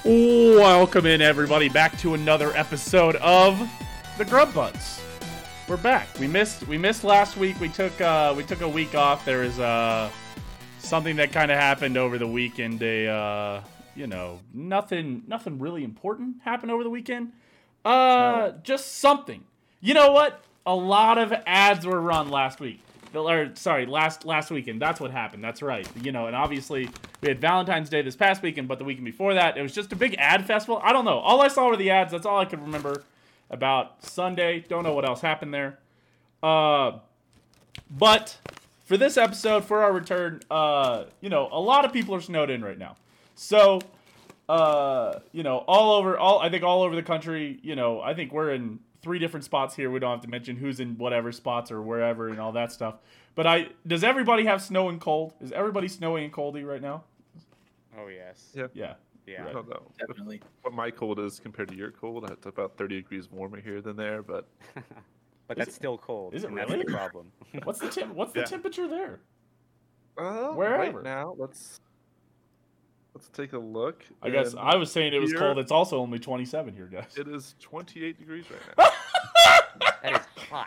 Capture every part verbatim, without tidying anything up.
Welcome in, everybody, back to another episode of the Grub Buds. We're back. We missed we missed last week. We took uh, we took a week off. There was uh, something that kind of happened over the weekend. A uh, you know nothing nothing really important happened over the weekend. Uh, just something. You know what? A lot of ads were run last week. Or sorry, last last weekend. That's what happened. That's right. You know, and obviously we had Valentine's Day this past weekend, but the weekend before that, it was just a big ad festival. I don't know. All I saw were the ads. That's all I could remember about Sunday. Don't know what else happened there. Uh, but for this episode, for our return, uh, you know, a lot of people are snowed in right now. So, uh, you know, all over, all I think all over the country. You know, I think we're in three different spots here. We don't have to mention who's in whatever spots or wherever and all that stuff. But I does everybody have snow and cold? Is everybody snowy and coldy right now? Oh yes. Yeah. Yeah. Yeah. I don't know Definitely. what my cold is compared to your cold. It's about thirty degrees warmer here than there, but But Is that's it- still cold. is it and that's really? the problem. What's the temp- What's the Yeah. temperature there? uh, Wherever. right now, let's let's take a look. I guess and I was saying it was here- cold. It's also only twenty-seven here, guys. It is twenty-eight degrees right now. That is hot.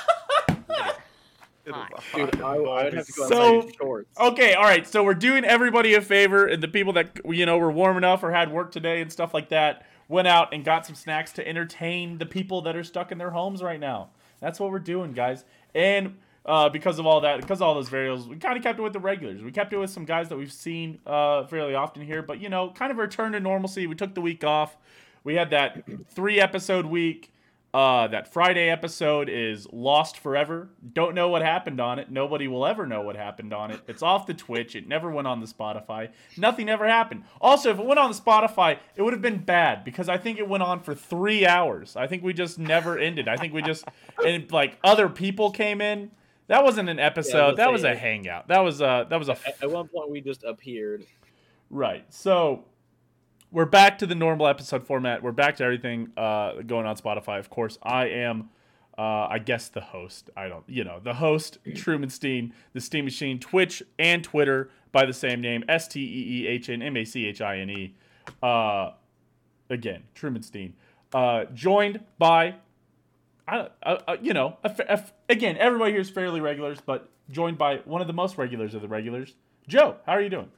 It is Hot. a hot Dude, I, I would have to go So- outside in shorts. Okay, all right. So we're doing everybody a favor, and the people that you know were warm enough or had work today and stuff like that went out and got some snacks to entertain the people that are stuck in their homes right now. That's what we're doing, guys. And uh, because of all that, because of all those variables, we kind of kept it with the regulars. We kept it with some guys that we've seen uh, fairly often here, but you know, kind of a return to normalcy. We took the week off. We had that three episode week. Uh, that Friday episode is lost forever. Don't know what happened on it. Nobody will ever know what happened on it. It's off the Twitch. It never went on the Spotify. Nothing ever happened. Also, if it went on the Spotify, it would have been bad because I think it went on for three hours. I think we just never ended. I think we just, and like other people came in. That wasn't an episode. let's that say was a it. hangout. That was a, that was a, At, at one point, we just appeared. right. So we're back to the normal episode format. We're back to everything uh, going on Spotify. Of course, I am, uh, I guess, the host. I don't, you know, the host, Truman Steen, the Steam Machine, Twitch and Twitter by the same name, S T E E H N M A C H I N E. Uh, again, Truman Steen. Uh, joined by, I, uh, uh, you know, a, a, again, everybody here is fairly regulars, but joined by one of the most regulars of the regulars, Joe. How are you doing?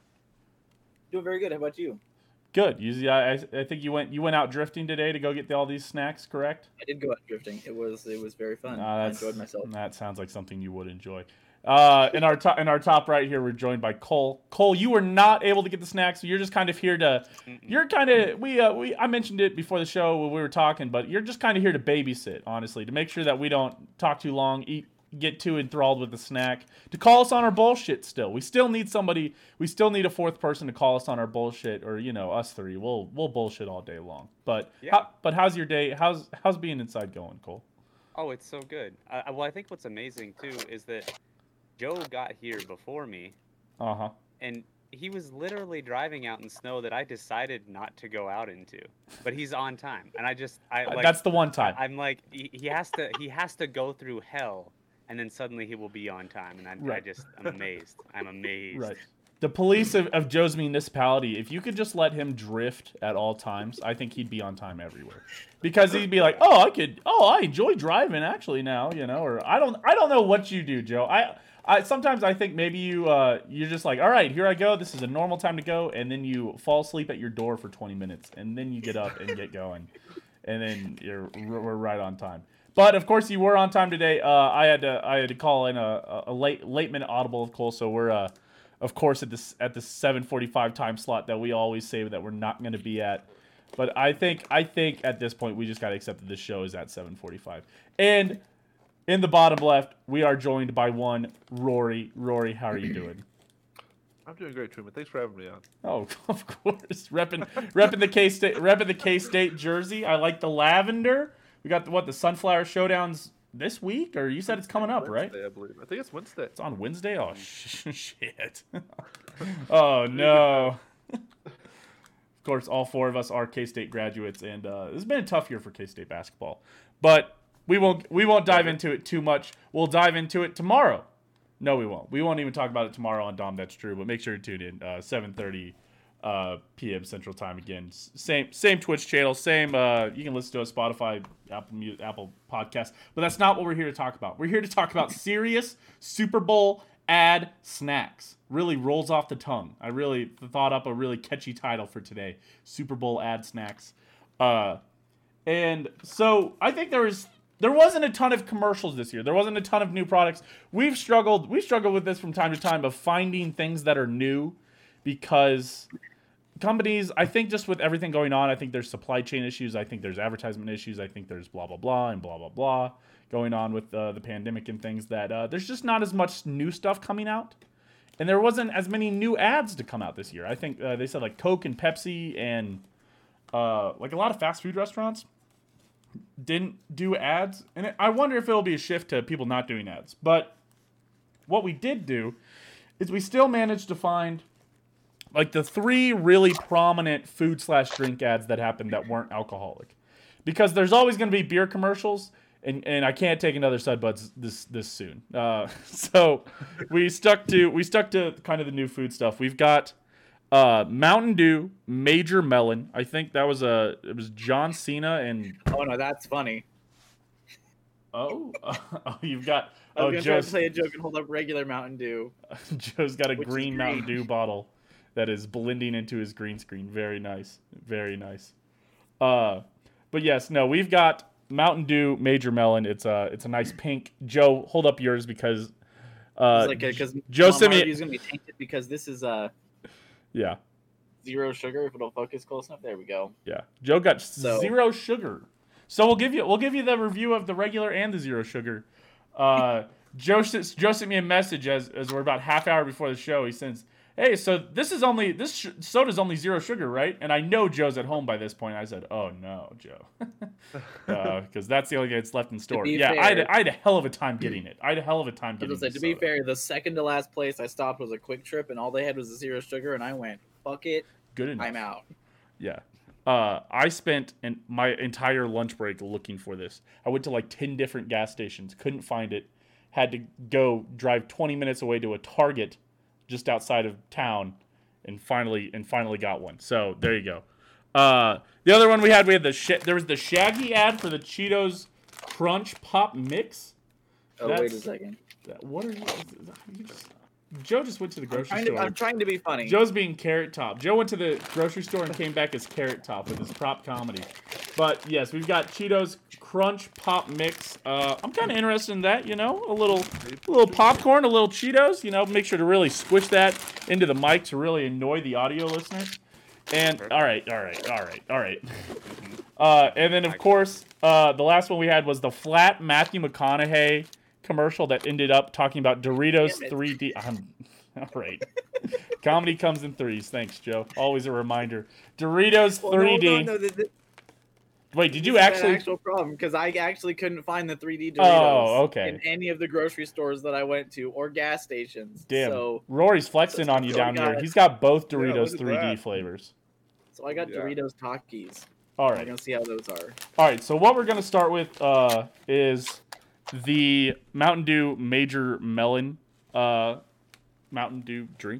Doing very good. How about you? Good. You, I, I think you went you went out drifting today to go get the, all these snacks, correct? I did go out drifting. It was it was very fun. Uh, I that's- enjoyed myself. That sounds like something you would enjoy. Uh, in our top in our top right here, we're joined by Cole. Cole, you were not able to get the snacks, so you're just kind of here to. You're kind of we uh, we I mentioned it before the show when we were talking, but you're just kind of here to babysit, honestly, to make sure that we don't talk too long, eat get too enthralled with the snack, to call us on our bullshit. Still, we still need somebody. We still need a fourth person to call us on our bullshit, or you know, us three. We'll we'll bullshit all day long. But Yeah. how, but how's your day? How's how's being inside going, Cole? Oh, it's so good. Uh, well, I think what's amazing too is that Joe got here before me, Uh huh. and he was literally driving out in snow that I decided not to go out into. But he's on time, and I just I like. That's the one time. I'm like he, he has to he has to go through hell, and then suddenly he will be on time, and I, I Right. just I'm amazed. I'm amazed. Right. The police of, of Joe's municipality, if you could just let him drift at all times, I think he'd be on time everywhere. Because he'd be like, "Oh, I could oh, I enjoy driving actually now, you know, or I don't I don't know what you do, Joe. I I sometimes I think maybe you uh you're just like, "All right, here I go. This is a normal time to go." And then you fall asleep at your door for twenty minutes, and then you get up and get going. And then you're we're right on time. But of course, you were on time today. Uh, I had to I had to call in a, a late late minute audible of Cole, so we're uh, of course at this at the seven forty-five time slot that we always say that we're not going to be at. But I think I think at this point we just got to accept that this show is at seven forty-five. And in the bottom left, we are joined by one Rory. Rory, how are you doing? I'm doing great, Truman. Thanks for having me on. Oh, of course, repping repping the K State repping the K State jersey. I like the lavender. We got the, what the Sunflower Showdowns this week, or you said it's coming up, right? Wednesday, I believe. I think it's Wednesday. It's on Wednesday. Oh sh- shit! Oh no! Of course, all four of us are K-State graduates, and uh, it's been a tough year for K-State basketball. But we won't we won't dive into it too much. We'll dive into it tomorrow. No, we won't. We won't even talk about it tomorrow on Dom That's True. But make sure to tune in uh, seven thirty uh, p m Central Time again. S- Same same Twitch channel, same. Uh, you can listen to us Spotify, Apple Mu- Apple Podcast, but that's not what we're here to talk about. We're here to talk about serious Super Bowl ad snacks. Really rolls off the tongue. I really thought up a really catchy title for today: Super Bowl ad snacks. Uh, and so I think there was. There wasn't a ton of commercials this year. There wasn't a ton of new products. We've struggled. We've struggled with this from time to time of finding things that are new, because companies, I think, just with everything going on, I think there's supply chain issues. I think there's advertisement issues. I think there's blah blah blah and blah blah blah going on with uh, the pandemic and things that uh, there's just not as much new stuff coming out, and there wasn't as many new ads to come out this year. I think uh, they said like Coke and Pepsi and uh, like a lot of fast food restaurants didn't do ads, and I wonder if it'll be a shift to people not doing ads. But what we did do is we still managed to find like the three really prominent food slash drink ads that happened that weren't alcoholic, because there's always going to be beer commercials, and, and I can't take another Sudbuds this this soon. Uh, so we stuck to we stuck to kind of the new food stuff. We've got Uh, Mountain Dew Major Melon. I think that was a it was John Cena and Oh no, that's funny. oh, oh you've got I was oh gonna try Joe's to play a joke and hold up regular Mountain Dew. Joe's got a Which is green green. Mountain Dew bottle that is blending into his green screen. Very nice, very nice. Uh, but yes, no, we've got Mountain Dew Major Melon. It's a it's a nice pink. Joe, hold up yours because uh, It's like because Joe sent me. is gonna be tainted because this is uh Yeah. zero sugar. If it'll focus close enough, there we go. Yeah, Joe got So- zero sugar. So we'll give you we'll give you the review of the regular and the zero sugar. Uh, Joe s- Joe sent me a message as as we're about half hour before the show. He says, "Hey, so this is only this sh- soda's only zero sugar, right?" And I know Joe's at home by this point. I said, "Oh no, Joe," because uh, that's the only guy that's left in store. be Yeah, I had, fair- I had a hell of a time getting it. I had a hell of a time I getting was gonna the say, to be soda. fair, the second to last place I stopped was a Quick Trip, and all they had was a zero sugar, and I went, "Fuck it, Good enough. I'm out." Yeah. Uh, I spent an, my entire lunch break looking for this. I went to like ten different gas stations, couldn't find it. Had to go drive twenty minutes away to a Target just outside of town, and finally and finally got one. So there you go. Uh, the other one we had, we had the sh- there was the Shaggy ad for the Cheetos Crunch Pop Mix. Oh That's- wait a second. What are you? you just, Joe just went to the I'm grocery trying, to, store. I'm trying to be funny. Joe's being Carrot Top. Joe went to the grocery store and came back as Carrot Top with his prop comedy. But yes, we've got Cheetos Crunch Pop Mix. Uh, I'm kind of interested in that. You know, a little, a little popcorn, a little Cheetos. You know, make sure to really squish that into the mic to really annoy the audio listeners. And all right, all right, all right, all right. Uh, and then of course, uh, the last one we had was the flat Matthew McConaughey commercial that ended up talking about Doritos Damn it. three D. I'm, all right. Comedy comes in threes. Thanks, Joe. Always a reminder. Doritos Well, no, three D. No, no, th- th- Wait, did you this is an actually? actual problem because I actually couldn't find the three D Doritos Oh, okay. in any of the grocery stores that I went to or gas stations. Damn. So, Rory's flexing on you so down got here. it. He's got both look Doritos at three D that. flavors. so I got Yeah. Doritos Takis. All We're right. gonna see how those are. All right. So what we're gonna start with uh, is the Mountain Dew Major Melon uh, Mountain Dew drink.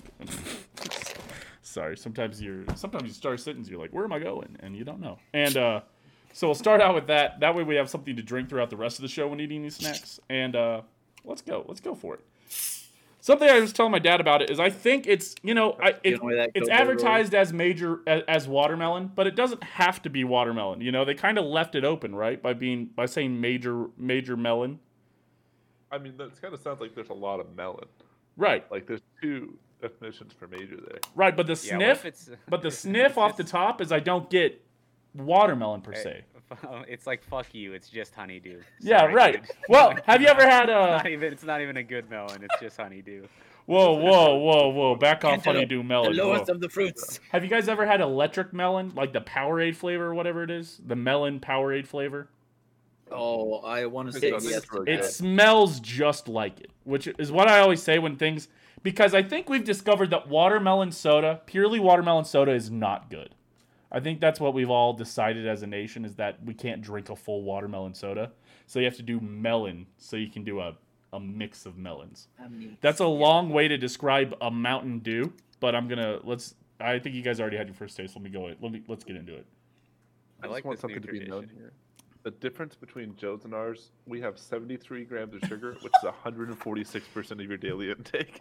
Sorry. Sometimes you're sometimes you start a sentence, you're like, where am I going? And you don't know. And uh, so we'll start out with that. That way we have something to drink throughout the rest of the show when eating these snacks. And uh, let's go. Let's go for it. Something I was telling my dad about it is I think it's, you know, I, it, Feeling that it's Coke there, advertised as major as, as watermelon, but it doesn't have to be watermelon. You know, they kind of left it open, right? By being by saying major major melon. I mean, that kind of sounds like there's a lot of melon. Right. Like there's two definitions for major there. Right, but the Yeah, what sniff if it's, but the sniff off the it's- top is I don't get watermelon per Hey, se. It's like fuck you. It's just honeydew. Yeah, Sorry, right. dude. Well, have you ever had It's uh not even. It's not even a good melon. It's just honeydew. whoa, whoa, whoa, whoa, back off Cantaloupe, honeydew The melon. lowest Whoa. of the fruits. Have you guys ever had electric melon, like the Powerade flavor or whatever it is? The melon Powerade flavor? Oh, I want to It say does, yes. it's really It good. smells just like it, which is what I always say when things, because I think we've discovered that watermelon soda, purely watermelon soda, is not good. I think that's what we've all decided as a nation, is that we can't drink a full watermelon soda. So you have to do melon, so you can do a, a mix of melons. That's a long way to describe a Mountain Dew, but I'm gonna let's I think you guys already had your first taste. Let me go. Let me let's get into it. I I like just want this new something to be known tradition. here. The difference between Joe's and ours, we have seventy-three grams of sugar, which is one hundred forty-six percent of your daily intake.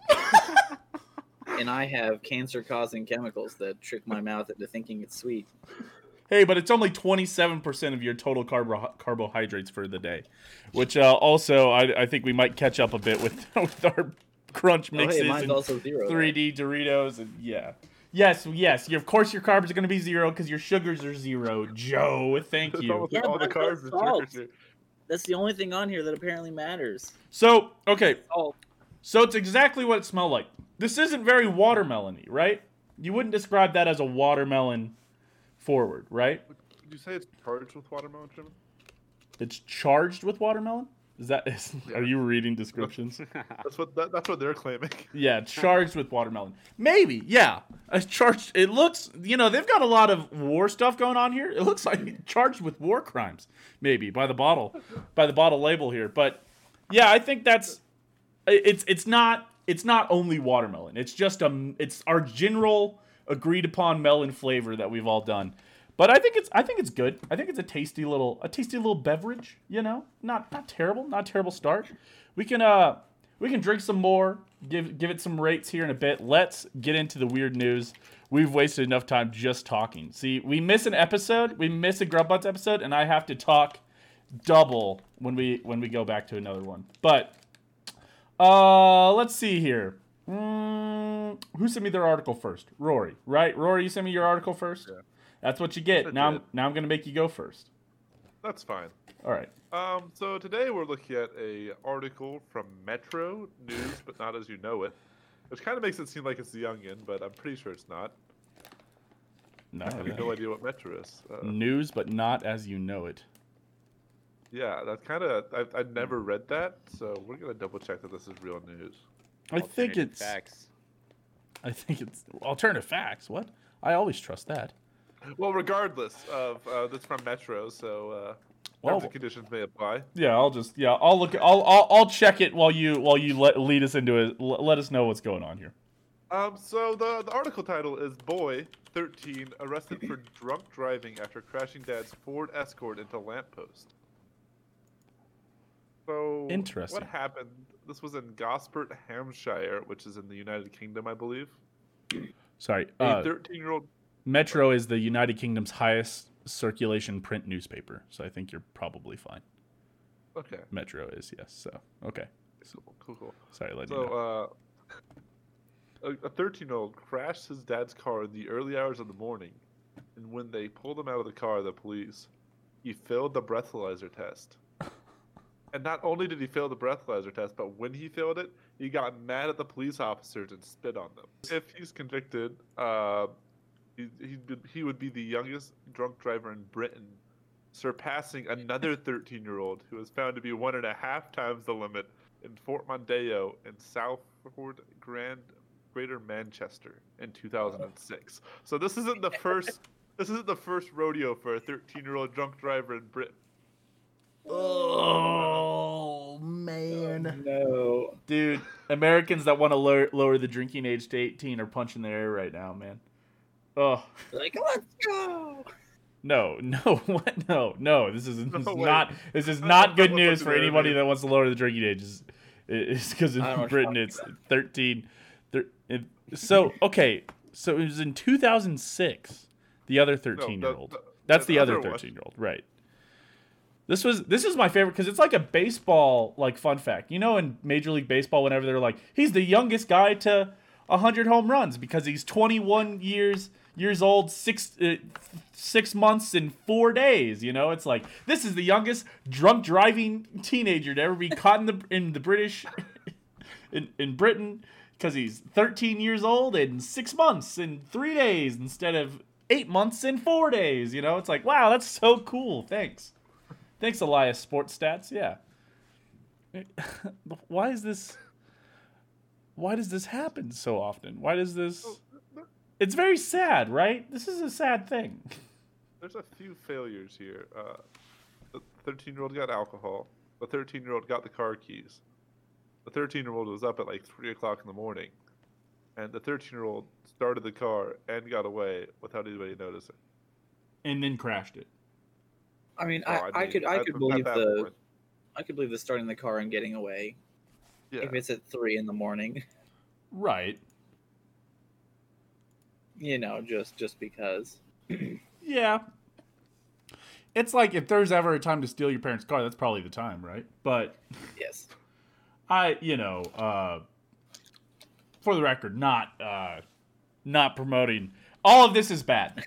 And I have cancer-causing chemicals that trick my mouth into thinking it's sweet. Hey, but it's only twenty-seven percent of your total carbo- carbohydrates for the day, which uh, also I, I think we might catch up a bit with with our crunch Oh, mixes hey, mine's and also zero. three D Doritos and yeah. Yes, yes. You, of course, your carbs are going to be zero because your sugars are zero. Joe, thank It's you. almost Yeah, like all the but carbs that's and salt. sugars here. That's the only thing on here that apparently matters. So, okay, Oh, so it's exactly what it smelled like. This isn't very watermelon-y, right? You wouldn't describe that as a watermelon forward, right? Would you say it's charged with watermelon, Jim? It's charged with watermelon? Is that is, Yeah. are you reading descriptions? That's what that, that's what they're claiming. Yeah, charged with watermelon. Maybe, yeah. A charged. It looks, you know, they've got a lot of war stuff going on here. It looks like charged with war crimes, maybe by the bottle, by the bottle label here. But yeah, I think that's. It's it's not it's not only watermelon. It's just a it's our general agreed upon melon flavor that we've all done. But I think it's I think it's good. I think it's a tasty little a tasty little beverage, you know? Not not terrible, not a terrible start. We can uh we can drink some more, give give it some rates here in a bit. Let's get into the weird news. We've wasted enough time just talking. See, we miss an episode, we miss a Grub Butts episode, and I have to talk double when we when we go back to another one. But uh let's see here. Mm, who sent me their article first? Rory, right? Rory, you sent me your article first? Yeah. That's what you get. I Now I'm did. now I'm gonna make you go first. That's fine. All right. Um, so today we're looking at a article from Metro News, but not as you know it, which kind of makes it seem like it's the Youngin, but I'm pretty sure it's not. No, I have no idea what Metro is. Uh, news, but not as you know it. yeah, that's kind of I've, I've never read that, so we're gonna double check that this is real news. I think Alternative it's. facts. I think it's alternative facts. What? I always trust that. Well, regardless of uh, this from Metro, so uh, Well- terms and conditions may apply. Yeah, I'll just yeah I'll look I'll I'll, I'll check it while you while you let lead us into it. L- let us know what's going on here. Um, so the the article title is "Boy, thirteen, arrested for drunk driving after crashing dad's Ford Escort into lamppost." So Interesting. what happened? This was in Gosport, Hampshire, which is in the United Kingdom, I believe. Sorry. A Uh, thirteen-year-old. Metro is the United Kingdom's highest circulation print newspaper, so I think you're probably fine. Okay. Metro is yes. So okay. Cool, cool, cool. Sorry, let you know. So, uh, a thirteen-year-old crashed his dad's car in the early hours of the morning, and when they pulled him out of the car, the police, he failed the breathalyzer test. And not only did he fail the breathalyzer test, but when he failed it, he got mad at the police officers and spit on them. If he's convicted, uh, he, he, he would be the youngest drunk driver in Britain, surpassing another thirteen-year-old who was found to be one and a half times the limit in Fort Mondeo in Southford, Grand, Greater Manchester in two thousand six. So this isn't the first. This isn't the first rodeo for a thirteen-year-old drunk driver in Britain. Oh man, no. dude! Americans that want to lower, lower the drinking age to eighteen are punching the air right now, man. Oh Like, let's go. no, no, what? No, no. This is, this No is way. not. This is I not don't good know news what for to do, anybody dude. that wants to lower the drinking age. It's- It's because in I don't know what Britain you're it's thirteen. Thir- it, so okay, so it was in two thousand six. The other thirteen-year-old. the- That's the the other other one. thirteen-year-old, right? This was this is my favorite because it's like a baseball like fun fact. You know, in Major League Baseball, whenever they're like, he's the youngest guy to one hundred home runs because he's twenty-one years years old, six uh, six months and four days. You know, it's like this is the youngest drunk driving teenager to ever be caught in the in the British in in Britain because he's thirteen years old and six months and three days instead of eight months and four days. You know, it's like wow, that's so cool. Thanks. Thanks, Elias Sports Stats. Yeah. Why is this? Why does this happen so often? Why does this? It's very sad, right? This is a sad thing. There's a few failures here. Uh, the thirteen-year-old got alcohol. The thirteen-year-old got the car keys. The thirteen-year-old was up at like three o'clock in the morning. and the thirteen-year-old started the car and got away without anybody noticing. And then crashed it. I mean, Well, I, I mean, could I at- could at believe that the point, I could believe the starting the car and getting away yeah. if it's at three in the morning. Right. You know, just just because. Yeah. It's like if there's ever a time to steal your parents' car, that's probably the time, right? But Yes. I, you know, uh, for the record, not uh, not promoting. All of this is bad.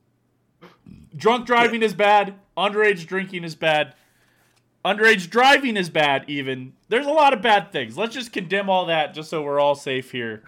Drunk driving is bad. Underage drinking is bad. Underage driving is bad, even. There's a lot of bad things. Let's just condemn all that just so we're all safe here.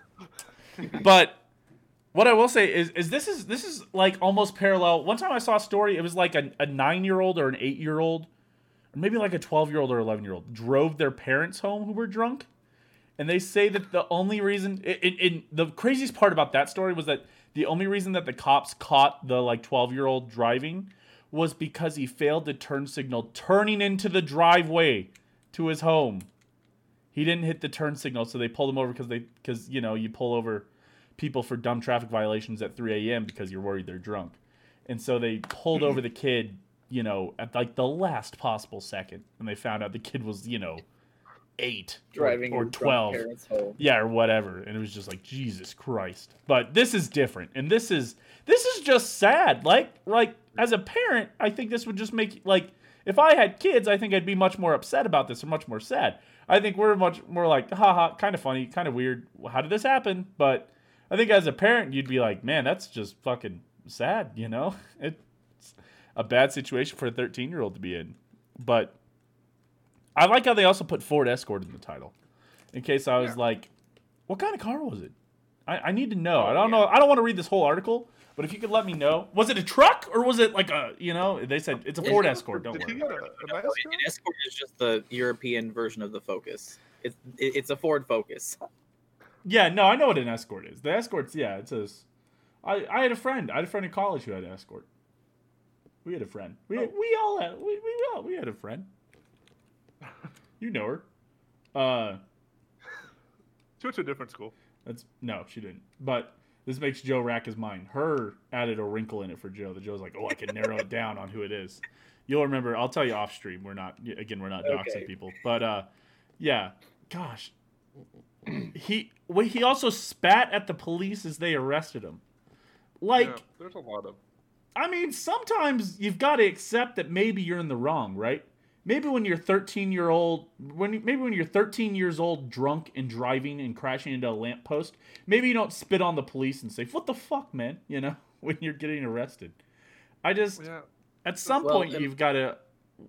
But what I will say is, is this is this is like almost parallel. One time I saw a story, it was like a, a nine-year-old or an eight-year-old, or maybe like a twelve-year-old or eleven-year-old, drove their parents home who were drunk. And they say that the only reason, it, it, it, the craziest part about that story was that the only reason that the cops caught the like twelve-year-old driving was because he failed to turn signal turning into the driveway to his home. He didn't hit the turn signal, so they pulled him over because they, because you know, you pull over people for dumb traffic violations at three a.m. because you're worried they're drunk, and so they pulled over the kid, you know, at like the last possible second, and they found out the kid was, you know, eight Driving or, or his drunk twelve. parents home. Yeah, or whatever. And it was just like, Jesus Christ. But this is different. And this is this is just sad. Like like as a parent, I think this would just make, like, if I had kids, I think I'd be much more upset about this or much more sad. I think we're much more like, haha, kind of funny, kind of weird. How did this happen? But I think as a parent, you'd be like, man, that's just fucking sad, you know? It's a bad situation for a thirteen-year-old to be in. But I like how they also put Ford Escort in the title, in case I was Yeah. like, what kind of car was it? I, I need to know. Oh, I don't yeah. know. I don't want to read this whole article, but if you could let me know. Was it a truck or was it like a, you know, they said it's a Ford Escort. Don't Did he worry. get a, a No, nice an car? Escort is just the European version of the Focus. It's it, it's a Ford Focus. Yeah, no, I know what an Escort is. The Escort's, yeah, it says. I, I had a friend. I had a friend in college who had an Escort. We had a friend. We Oh. we all had we we all we had a friend. You know her. Uh. She went to a different school. That's no, she didn't. But this makes Joe rack his mind. Her added a wrinkle in it for Joe. That Joe's like, oh, I can narrow it down on who it is. You'll remember. I'll tell you off stream. We're not again. We're not doxing Okay. people. But uh, yeah. Gosh, he well, he also spat at the police as they arrested him. Like, Yeah, there's a lot of. I mean, sometimes you've got to accept that maybe you're in the wrong, right? Maybe when you're thirteen year old, when maybe when you're thirteen years old, drunk and driving and crashing into a lamppost, maybe you don't spit on the police and say, "What the fuck, man?" You know, when you're getting arrested. I just, Yeah. at some Well, point, and- you've got to.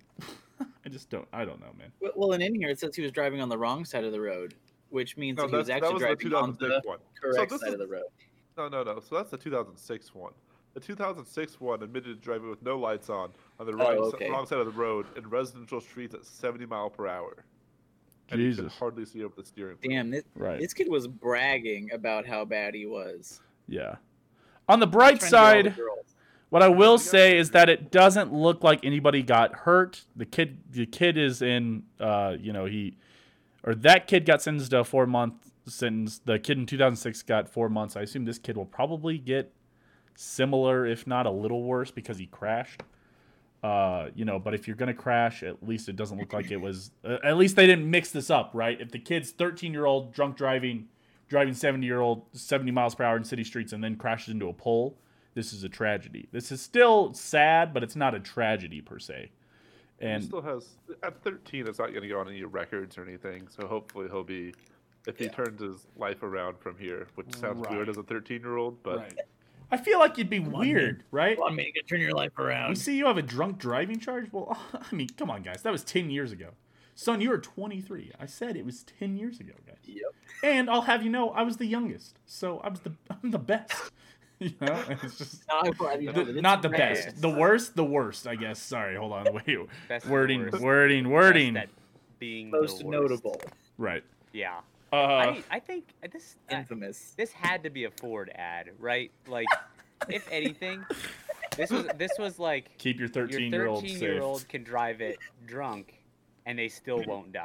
I just don't. I don't know, man. Well- Well, and in here it says he was driving on the wrong side of the road, which means No, that he was that's, that actually was the driving on the two thousand six one. correct so this side is, of the road. No, no, no. So that's the two thousand six one. The two thousand six one admitted to driving with no lights on on the right, Oh, okay. wrong side of the road in residential streets at seventy mile per hour. And you could Jesus. hardly see over the steering wheel. Damn, this, Right. this kid was bragging about how bad he was. Yeah. On the bright Trying to get all the side, girls. what I will Yeah. say is that it doesn't look like anybody got hurt. The kid, the kid is in, uh, you know, he, or that kid got sentenced to a four month sentence. The kid in two thousand six got four months. I assume this kid will probably get similar, if not a little worse, because he crashed. Uh, you know, but if you're gonna crash, at least it doesn't look like it was. Uh, at least they didn't mix this up, right? If the kid's thirteen year old drunk driving, driving seventy year old seventy miles per hour in city streets and then crashes into a pole, this is a tragedy. This is still sad, but it's not a tragedy per se. He And still has at thirteen. It's not going to go on any records or anything. So hopefully he'll be, if he Yeah. turns his life around from here, which sounds Right. weird as a thirteen year old, but right. I feel like you'd be on, weird, right? Come on, man, you can turn your life We around. see you have a drunk driving charge. Well, I mean, come on, guys. That was ten years ago. Son, you were twenty-three. I said it was ten years ago, guys. Yep. And I'll have you know, I was the youngest, so I was the I'm the best. You know, it's just No, I'm glad you know the- that it's not the rare. best, the worst, the worst. I guess. Sorry, hold on. Wait, Best and wording, worst. wording, Best wording. at being Most the worst. notable, Right. Yeah. Uh, I, I think this uh, infamous. this had to be a Ford ad, right? Like, if anything, this was this was like keep your your thirteen year old thirteen safe. year old can drive it drunk, and they still won't die.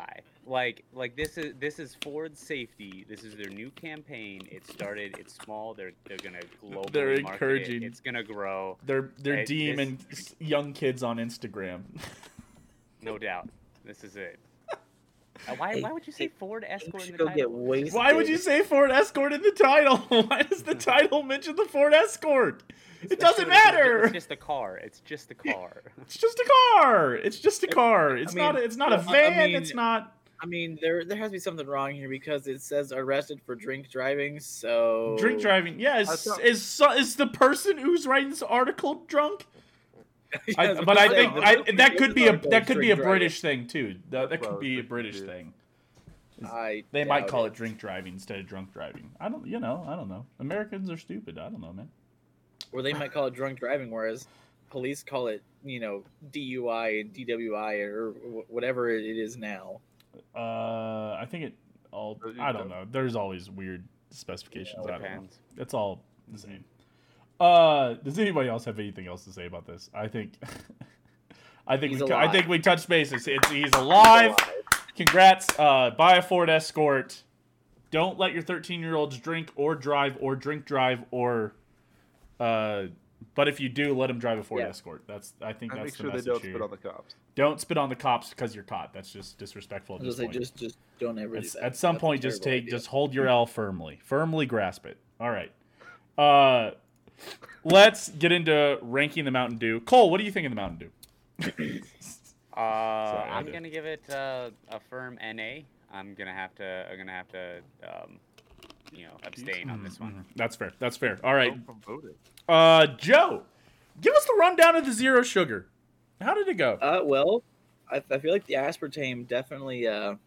like like this is this is Ford's safety. This is their new campaign. It started. It's small. They're they're gonna globally They're market encouraging- it. It's gonna grow, They're they're Hey, deeming this- young kids on Instagram. no doubt. This is it. Uh, why Hey, why would you say hey, Ford You Escort in should the go title? get wasted. Why would you say Ford Escort in the title? Why does the title mention the Ford Escort? It doesn't matter. It's just a car. It's just a car. It's just a car. It's just a car. It's I mean, not. A, it's not a well, I- I van. mean- it's not I mean, there there has to be something wrong here because it says arrested for drink driving. So drink driving. Yeah, I is thought- is so- is the person who's writing this article drunk? Yeah, I, was but gonna I say, think the I, person that who could wrote be this a article that is could be a drink driving. British thing too. That, that That's what I could was be a thinking, British too. thing. I They might doubt call it drink driving instead of drunk driving. I don't. You know. I don't know. Americans are stupid. I don't know, man. Or they might call it drunk driving, whereas police call it, you know, D U I and D W I or wh- whatever it is now. Uh, I think it all. Uh, you I don't know. know. There's always weird specifications. I don't know. Depends. It's all the same. Uh, does anybody else have anything else to say about this? I think. I think He's we. I alive. think we touched bases. It's he's alive. Congrats. Uh, buy a Ford Escort. Don't let your thirteen-year-olds drink or drive or drink drive or. Uh, but if you do, let them drive a Ford Yeah. Escort. That's. I think And that's make sure the they message don't here. spit on the cops. Don't spit on the cops because you're caught. That's just disrespectful at I this was gonna point. say, just just don't ever do At, that. at some That's a point, just terrible take, idea. just hold your L firmly, firmly grasp it. All right. Uh, let's get into ranking the Mountain Dew. Cole, what do you think of the Mountain Dew? Uh, I I'm did. gonna give it uh, a firm N A. I'm gonna have to. I'm gonna have to. Um, you know, abstain on this one. Mhm. That's fair. That's fair. All right. Vote from voting. Uh, Joe, give us the rundown of the zero sugar. How did it go? Uh, well, I, I feel like the aspartame definitely uh,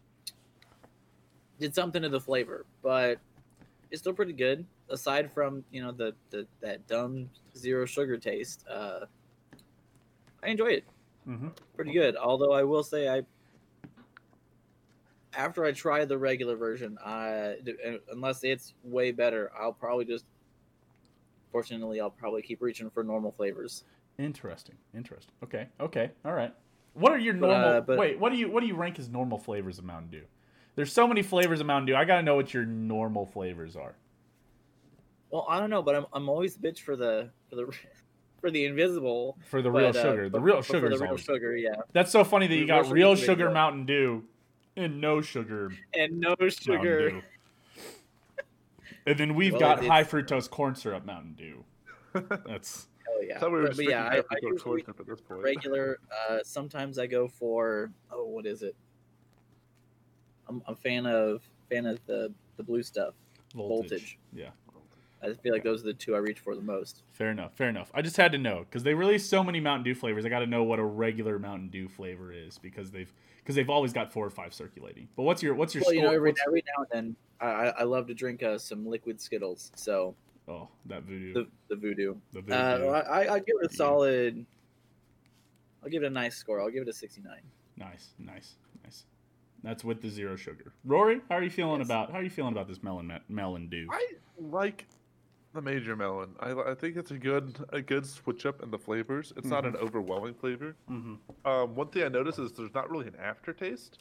did something to the flavor, but it's still pretty good. Aside from you know the, the that dumb zero sugar taste, uh, I enjoy it. Mm-hmm. Pretty good. Although I will say, I after I try the regular version, I unless it's way better, I'll probably just. Fortunately, I'll probably keep reaching for normal flavors. Interesting. Interesting. Okay. Okay. All right. What are your But, normal? uh, but- wait. What do you what do you rank as normal flavors of Mountain Dew? There's so many flavors of Mountain Dew. I gotta know what your normal flavors are. Well, I don't know, but I'm I'm always a bitch for the for the for the invisible. For the real but, uh, sugar. The but- real but sugar for the is real always. sugar, yeah, That's so funny that you Real got sugar's real pretty sugar good. Mountain Dew and no sugar and no Mountain sugar. Dew. And then we've Well, got it's- high fructose corn syrup Mountain Dew. That's Hell yeah, I thought we were but, but yeah, I, restricting I Pepsi usually Corn at this point. regular. Uh, sometimes I go for oh, what is it? I'm I'm a fan of fan of the the blue stuff. voltage. Voltage. Yeah. I feel like those are the two I reach for the most. Fair enough. Fair enough. I just had to know because they release so many Mountain Dew flavors. I got to know what a regular Mountain Dew flavor is because they've because they've always got four or five circulating. But what's your what's your Well, score? you know, every what's- every now and then, I I I love to drink uh, some liquid Skittles. So oh, that voodoo. the the voodoo. The voodoo. Uh, I I give it a Yeah. solid. I'll give it a nice score. I'll give it a sixty-nine. Nice, nice, nice. That's with the zero sugar. Rory, how are you feeling Yes. about how are you feeling about this melon melon dew? I like the Major Melon. I, I think it's a good a good switch up in the flavors. It's not an overwhelming flavor. Mm-hmm. Um, one thing I noticed is there's not really an aftertaste,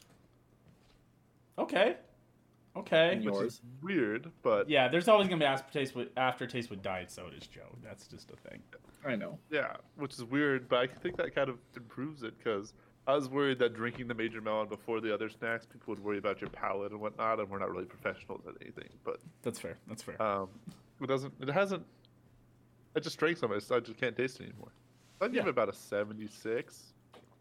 Okay. Okay. And which yours? is weird. But yeah. Yeah, there's always gonna be aftertaste with aftertaste with diet sodas, Joe. That's just a thing. I know. which is weird. But I think that kind of improves it because I was worried that drinking the Major Melon before the other snacks, people would worry about your palate and whatnot, and we're not really professionals at anything. But That's fair. That's fair. um, it doesn't. It hasn't. I just drank some of it, so I just can't taste it anymore. I'd give Yeah. it about a seventy-six.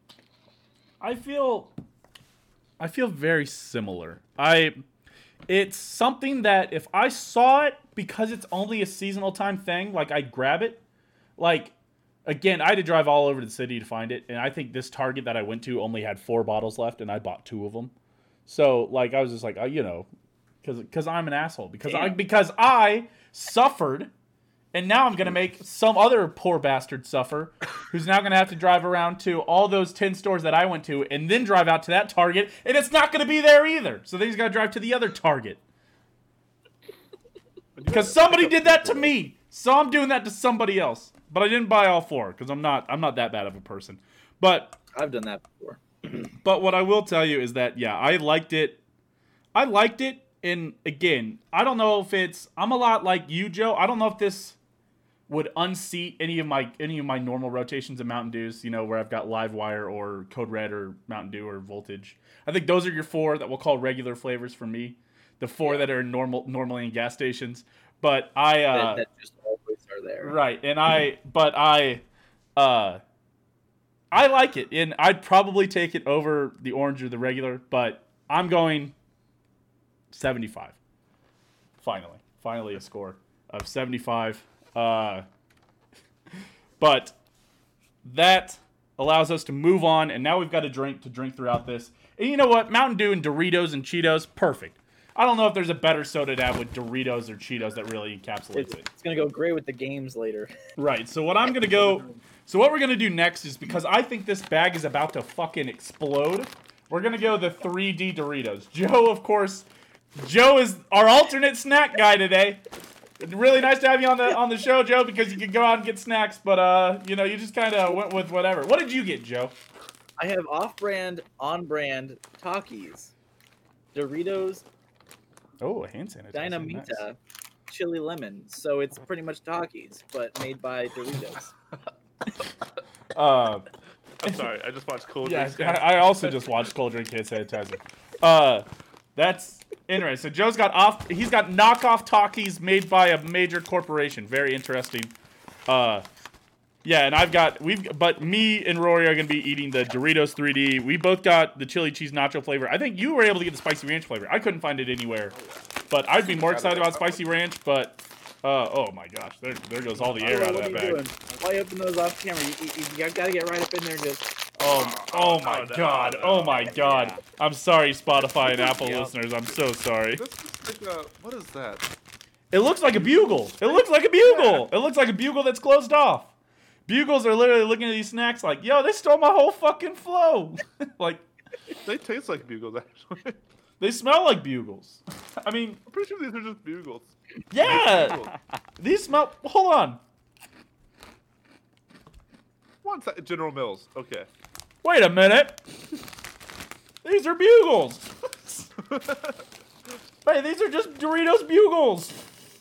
I feel I feel very similar. I it's something that if I saw it because it's only a seasonal time thing, like I'd grab it. Like again, I had to drive all over the city to find it, and I think this Target that I went to only had four bottles left, and I bought two of them. So like I was just like, oh, you know, because because I'm an asshole because I Damn. because I suffered. And now I'm going to make some other poor bastard suffer who's now going to have to drive around to all those ten stores that I went to and then drive out to that Target, and it's not going to be there either. So then he's got to drive to the other Target. Because somebody did that to me. So I'm doing that to somebody else. But I didn't buy all four because I'm not I'm not that bad of a person. But I've done that before. But what I will tell you is that, yeah, I liked it. I liked it. And again, I don't know if it's, I'm a lot like you, Joe. I don't know if this would unseat any of my any of my normal rotations of Mountain Dews, you know, where I've got Live Wire or Code Red or Mountain Dew or Voltage. I think those are your four that we'll call regular flavors for me. The four Yeah. that are normal normally in gas stations. But I uh that, that just always are there. right, and I but I uh I like it, and I'd probably take it over the orange or the regular, but I'm going seventy-five. Finally. Finally a score of seventy-five. Uh, but that allows us to move on, and now we've got a drink to drink throughout this. And you know what? Mountain Dew and Doritos and Cheetos, perfect. I don't know if there's a better soda to have with Doritos or Cheetos that really encapsulates It's, it. it's gonna go great with the games later. Right, so what I'm going to go... So what we're going to do next is, because I think this bag is about to fucking explode, we're going to go the three D Doritos. Joe, of course... Joe is our alternate snack guy today. Really nice to have you on the on the show, Joe, because you can go out and get snacks, but uh, you know, you just kind of went with whatever. What did you get, Joe? I have off-brand, on-brand Takis, Doritos, Oh, a hand sanitizer. Dynamita, Nice. chili lemon. So it's pretty much Takis, but made by Doritos. Uh, I'm sorry, I just watched Cold yeah, Drinks. I I also just watched Cold Drink Hand Sanitizer. Uh, that's interesting. So Joe's got off. He's got knockoff Takis made by a major corporation. Very interesting. Uh, yeah, and I've got we've but me and Rory are gonna be eating the Doritos three D. We both got the chili cheese nacho flavor. I think you were able to get the spicy ranch flavor. I couldn't find it anywhere, but I'd be more excited about spicy ranch. But uh, oh my gosh, there there goes all the air out of what that are bag. you doing? Why open those off camera? You, you, you gotta get right up in there and just. Oh, oh my no, god. no, Oh my god. yeah. I'm sorry, Spotify and Apple Yep. listeners. I'm so sorry. This is like a, what is that? It looks like a bugle. It looks like a bugle. It looks like a bugle that's closed off. Bugles are literally looking at these snacks like, yo, they stole my whole fucking flow. Like, They taste like bugles, actually. they smell like bugles. I mean, I'm pretty sure these are just bugles. yeah. These smell. Hold on. One sec, General Mills. Okay. Wait a minute. These are bugles. Hey, these are just Doritos bugles.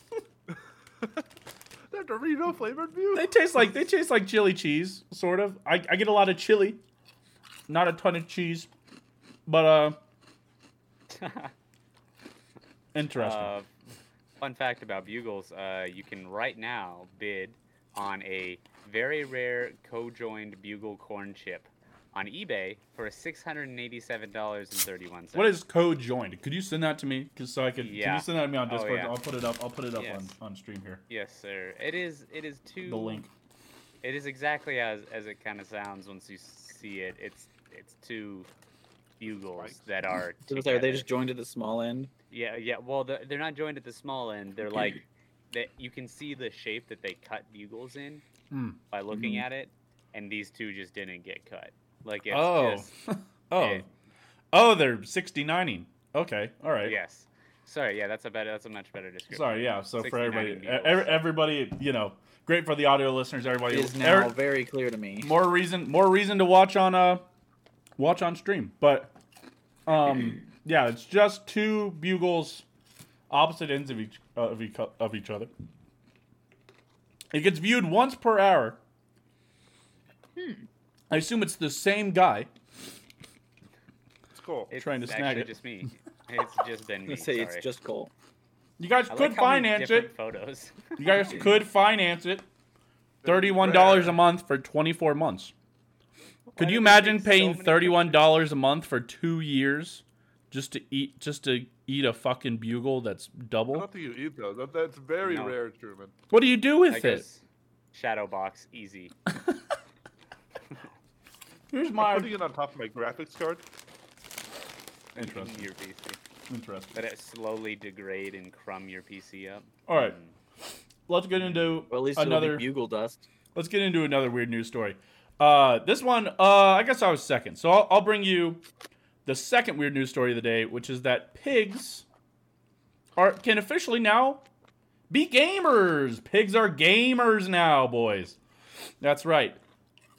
They're Dorito flavored bugles. They taste like they taste like chili cheese, sort of. I, I get a lot of chili, not a ton of cheese, but uh, interesting. Uh, fun fact about bugles: uh, you can right now bid on a very rare co-joined bugle corn chip on eBay for six hundred and eighty-seven dollars and thirty-one cents. What is code joined? Could you send that to me? Cause so I could. Can Yeah. you send that to me on Oh, Discord? yeah. I'll put it up. I'll put it up Yes. on, on stream here. Yes, sir. It is. It is two. The link. It is exactly as as it kind of sounds once you see it. It's it's two bugles Spikes. that are. So it's like, are they together. just joined at the small end? Yeah, yeah. Well, they're, they're not joined at the small end. They're like that. You can see the shape that they cut bugles in Mm. by looking Mhm. at it, and these two just didn't get cut. Like it's Oh. just Oh. it- Oh, they're sixty-nining. Okay. All right. yes. Sorry, yeah, that's a better. That's a much better description. Sorry. Yeah. So for sixty-nine everybody, bugles. e- everybody, you know, great for the audio listeners. Everybody It is now every- very clear to me. more reason more reason to watch on uh watch on stream, but um yeah, it's just two bugles opposite ends of each uh, of each of each other. It gets viewed once per hour. I assume it's the same guy. It's cool. It's trying to snag actually it. just me. It's just been I'm me. gonna say sorry. it's just Cole. You guys I could like how many finance different it. Photos. You guys could finance it. Thirty-one dollars a month for twenty-four months. Could Why you do they imagine make so paying many thirty-one dollars a month for two years just to eat just to eat a fucking bugle that's I double? don't think you eat those. That, that's very No. rare, Truman. What do you do with I it? guess shadow box easy. Here's I'm my putting it on top of my graphics card. interesting. Your P C. Interesting. Let it slowly degrade and crumb your P C up. All right, Mm. let's get into Well, at least another. it'll be bugle dust. Let's get into another weird news story. Uh, this one, uh, I guess I was second, so I'll, I'll bring you the second weird news story of the day, which is that pigs are can officially now be gamers. Pigs are gamers now, boys. That's right.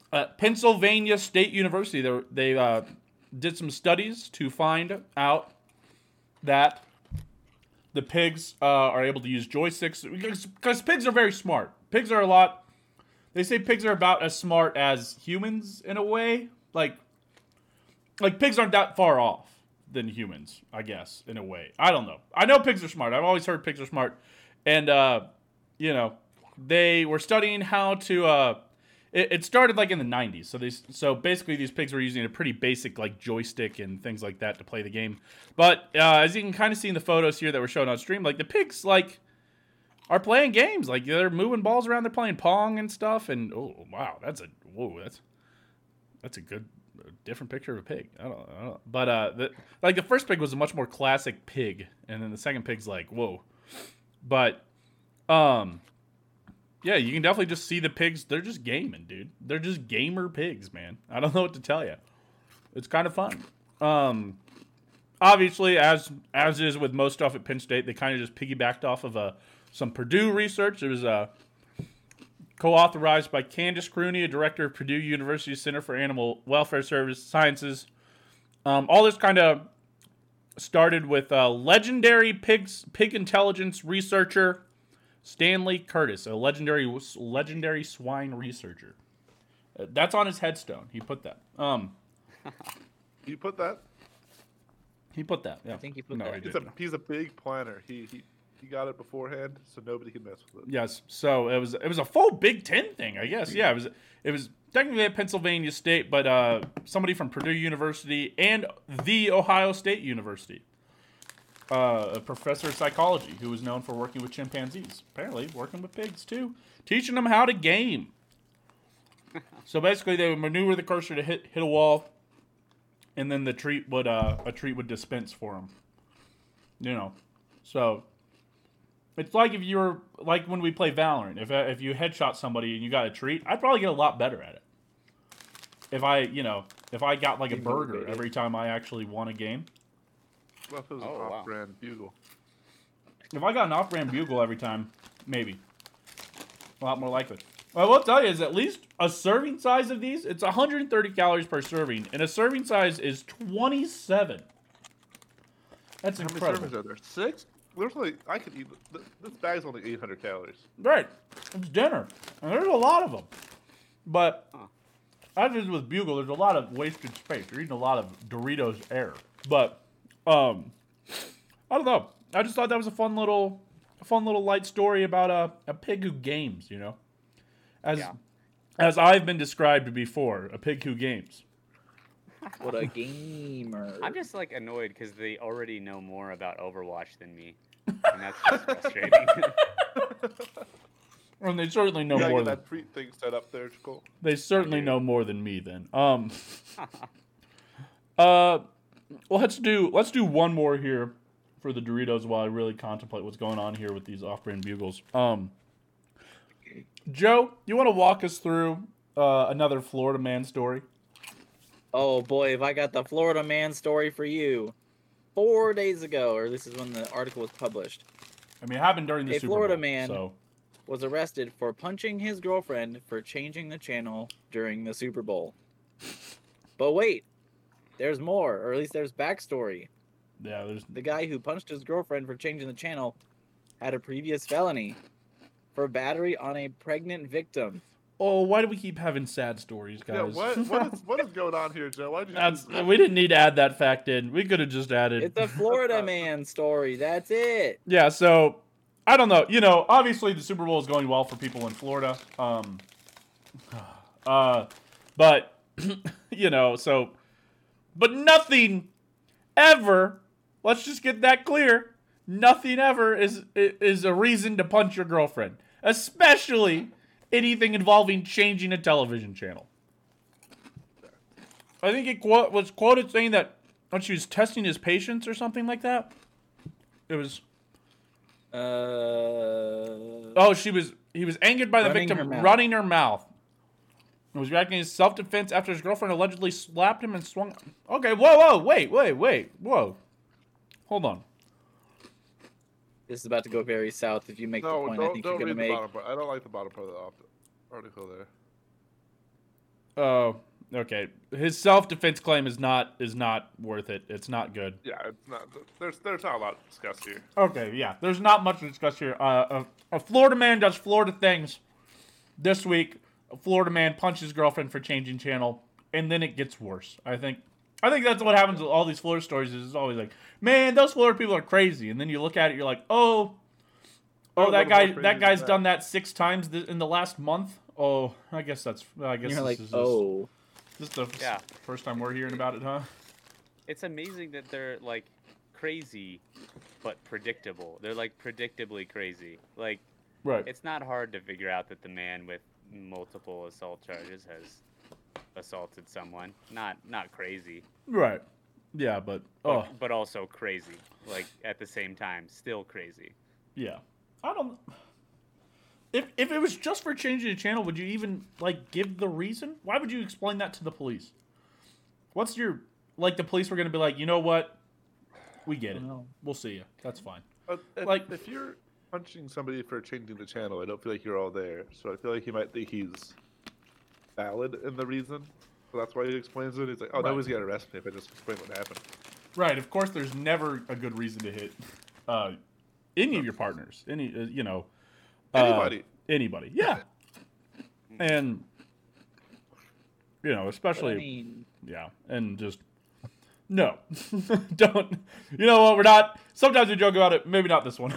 uh, Pennsylvania State University, they, they uh, did some studies to find out that the pigs uh, are able to use joysticks because, because pigs are very smart. Pigs are a lot. They say pigs are about as smart as humans in a way. Like, like pigs aren't that far off than humans, I guess, in a way. I don't know. I know pigs are smart. I've always heard pigs are smart, and uh, you know, they were studying how to. Uh, it, it started like in the nineties. So these, so basically, these pigs were using a pretty basic like joystick and things like that to play the game. But uh, as you can kind of see in the photos here that were shown on stream, like the pigs like are playing games. Like they're moving balls around. They're playing Pong and stuff. And oh wow, that's a whoa, that's that's a good. A different picture of a pig. I don't, I don't but uh the, like the first pig was a much more classic pig, and then the second pig's like whoa. But um yeah, you can definitely just see the pigs. They're just gaming, dude. They're just gamer pigs, man. I don't know what to tell you. It's kind of fun. Um obviously, as as is with most stuff at Penn State, they kind of just piggybacked off of uh some Purdue research. It was uh co-authorized by Candace Crooney, a director of Purdue University Center for Animal Welfare Service Sciences. Um, all this kind of started with a legendary pigs, pig intelligence researcher, Stanley Curtis, a legendary legendary swine researcher. Uh, that's on his headstone. He put that. Um, You put that? he put that. Yeah. I think he put no, that. He He's did. a he's a big planner. He he he got it beforehand, so nobody can mess with it. Yes. So it was it was a full Big Ten thing, I guess. Yeah, it was it was technically at Pennsylvania State, but uh, somebody from Purdue University and the Ohio State University, uh, a professor of psychology who was known for working with chimpanzees, apparently working with pigs too, teaching them how to game. So basically, they would maneuver the cursor to hit hit a wall, and then the treat would uh, a treat would dispense for them. You know, so. It's like if you were, like when we play Valorant, if if you headshot somebody and you got a treat, I'd probably get a lot better at it. If I, you know, if I got like a Be burger motivated. every time I actually won a game. Well, if it was Oh, an wow. off-brand bugle. If I got an off-brand bugle every time, maybe. A lot more likely. What I will tell you is at least a serving size of these, it's one hundred thirty calories per serving, and a serving size is twenty-seven. That's How many incredible. servings are there? Six? There's only I could eat. th- This bag's only eight hundred calories. Right. It's dinner. And there's a lot of them. But Huh. as is with Bugle, there's a lot of wasted space. You're eating a lot of Doritos air. But um I don't know. I just thought that was a fun little a fun little light story about a, a pig who games, you know. As Yeah. as I've been described before, a pig who games. What a gamer. I'm just like annoyed because they already know more about Overwatch than me, and that's just frustrating. And they certainly know You gotta more get than that treat thing set up there, Cole. they certainly know more than me then. Um Uh let's do let's do one more here for the Doritos while I really contemplate what's going on here with these off-brand bugles. Um Joe, you want to walk us through uh, another Florida man story? Oh boy, have I got the Florida man story for you. Four days ago, or this is when the article was published, I mean, it happened during the A Super Florida Bowl, man. so was arrested for punching his girlfriend for changing the channel during the Super Bowl. But wait, there's more, or at least there's backstory. yeah, there's The guy who punched his girlfriend for changing the channel had a previous felony for battery on a pregnant victim. oh, why do we keep having sad stories, guys? Yeah, what what is what is going on here, Joe? Why did you? That's we didn't need to add that fact in. We could have just added. It's a Florida man story. That's it. Yeah, so I don't know. You know, obviously the Super Bowl is going well for people in Florida. Um, uh, but you know, so, but nothing ever. Let's just get that clear. Nothing ever is is a reason to punch your girlfriend, especially anything involving changing a television channel. I think it quote, was quoted saying that when she was testing his patience or something like that. It was. Uh, Oh, she was. He was angered by the Running victim her mouth. running her mouth. He was reacting in self-defense after his girlfriend allegedly slapped him and swung. Okay, whoa, whoa, wait, wait, wait, whoa. Hold on. this is about to go very south if you make No, the point I don't think don't you're read going the to make. bottom part. I don't like the bottom part of the op- article there. Oh, okay. His self-defense claim is not is not worth it. It's not good. Yeah, it's not. There's there's not a lot to discuss here. Okay, yeah. There's not much to discuss here. Uh, a, a Florida man does Florida things. This week, a Florida man punched his girlfriend for changing channel, and then it gets worse. I think. I think that's what happens with all these Florida stories. Is it's always like, man, those Florida people are crazy, and then you look at it, you're like, oh, oh, Oh, that a little guy, more crazy that than guy's that. done that six times th- in the last month. Oh, I guess that's. I guess You're this like, is oh, this is the Yeah. first time we're hearing about it, huh? It's amazing that they're like crazy, but predictable. They're like predictably crazy. Like Right. it's not hard to figure out that the man with multiple assault charges has assaulted someone. Not not crazy, Right. Yeah, but but, oh, but also crazy. Like at the same time, still crazy. yeah. I don't. If if it was just for changing the channel, would you even like give the reason? Why would you explain that to the police? What's your like? The police were gonna be like, you know what? We get it. no. We'll see you. That's fine. But if, Like- if you're punching somebody for changing the channel, I don't feel like you're all there. So I feel like he might think he's valid in the reason. So that's why he explains it. He's like, oh, Right. nobody's gonna arrest me if I just explain what happened. Right. Of course, there's never a good reason to hit uh, any of your partners. Any, uh, you know, uh, Anybody. anybody. Yeah. And you know, But I especially. mean, Yeah, and just no, don't. You know what? We're not. Sometimes we joke about it. Maybe not this one.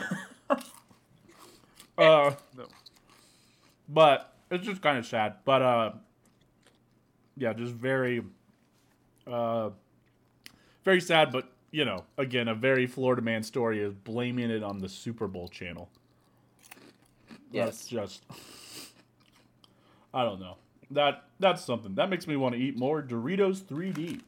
uh, No. but it's just kind of sad. But uh, yeah, just very, uh, very sad. But you know, again, a very Florida man story is blaming it on the Super Bowl channel. That's yes. just. I don't know. That that's something that makes me want to eat more Doritos three D.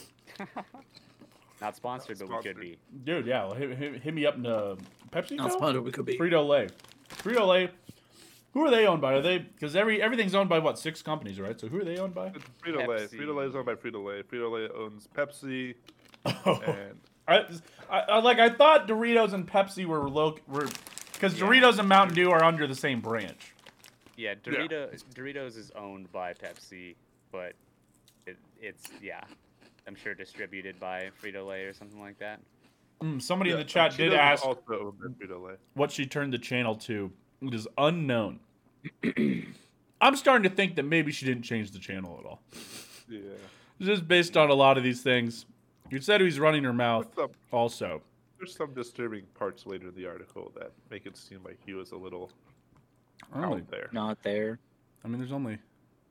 Not sponsored, but we Sponsored. could be. Dude, yeah, well, hit, hit, hit me up in uh, Pepsi. Not sponsored, we could be. Frito Lay. Frito Lay. Who are they owned by? Are they because every everything's owned by what six companies, right? So who are they owned by? It's Frito Lay. Pepsi. Frito Lay is owned by Frito Lay. Frito Lay owns Pepsi Oh, and I, I, I like I thought Doritos and Pepsi were low were because Yeah. Doritos and Mountain Dew are under the same branch. Yeah, Dorito, Doritos is owned by Pepsi, but it, it's yeah, I'm sure distributed by Frito Lay or something like that. Mm, somebody in Yeah, the chat Cheetos did is ask also owned by Frito Lay. what she turned the channel to. It is unknown. I'm starting to think that maybe she didn't change the channel at all. Yeah. Just based on a lot of these things. You said he was running her mouth There's some, also. there's some disturbing parts later in the article that make it seem like he was a little Only, out there. Not there. I mean, there's only.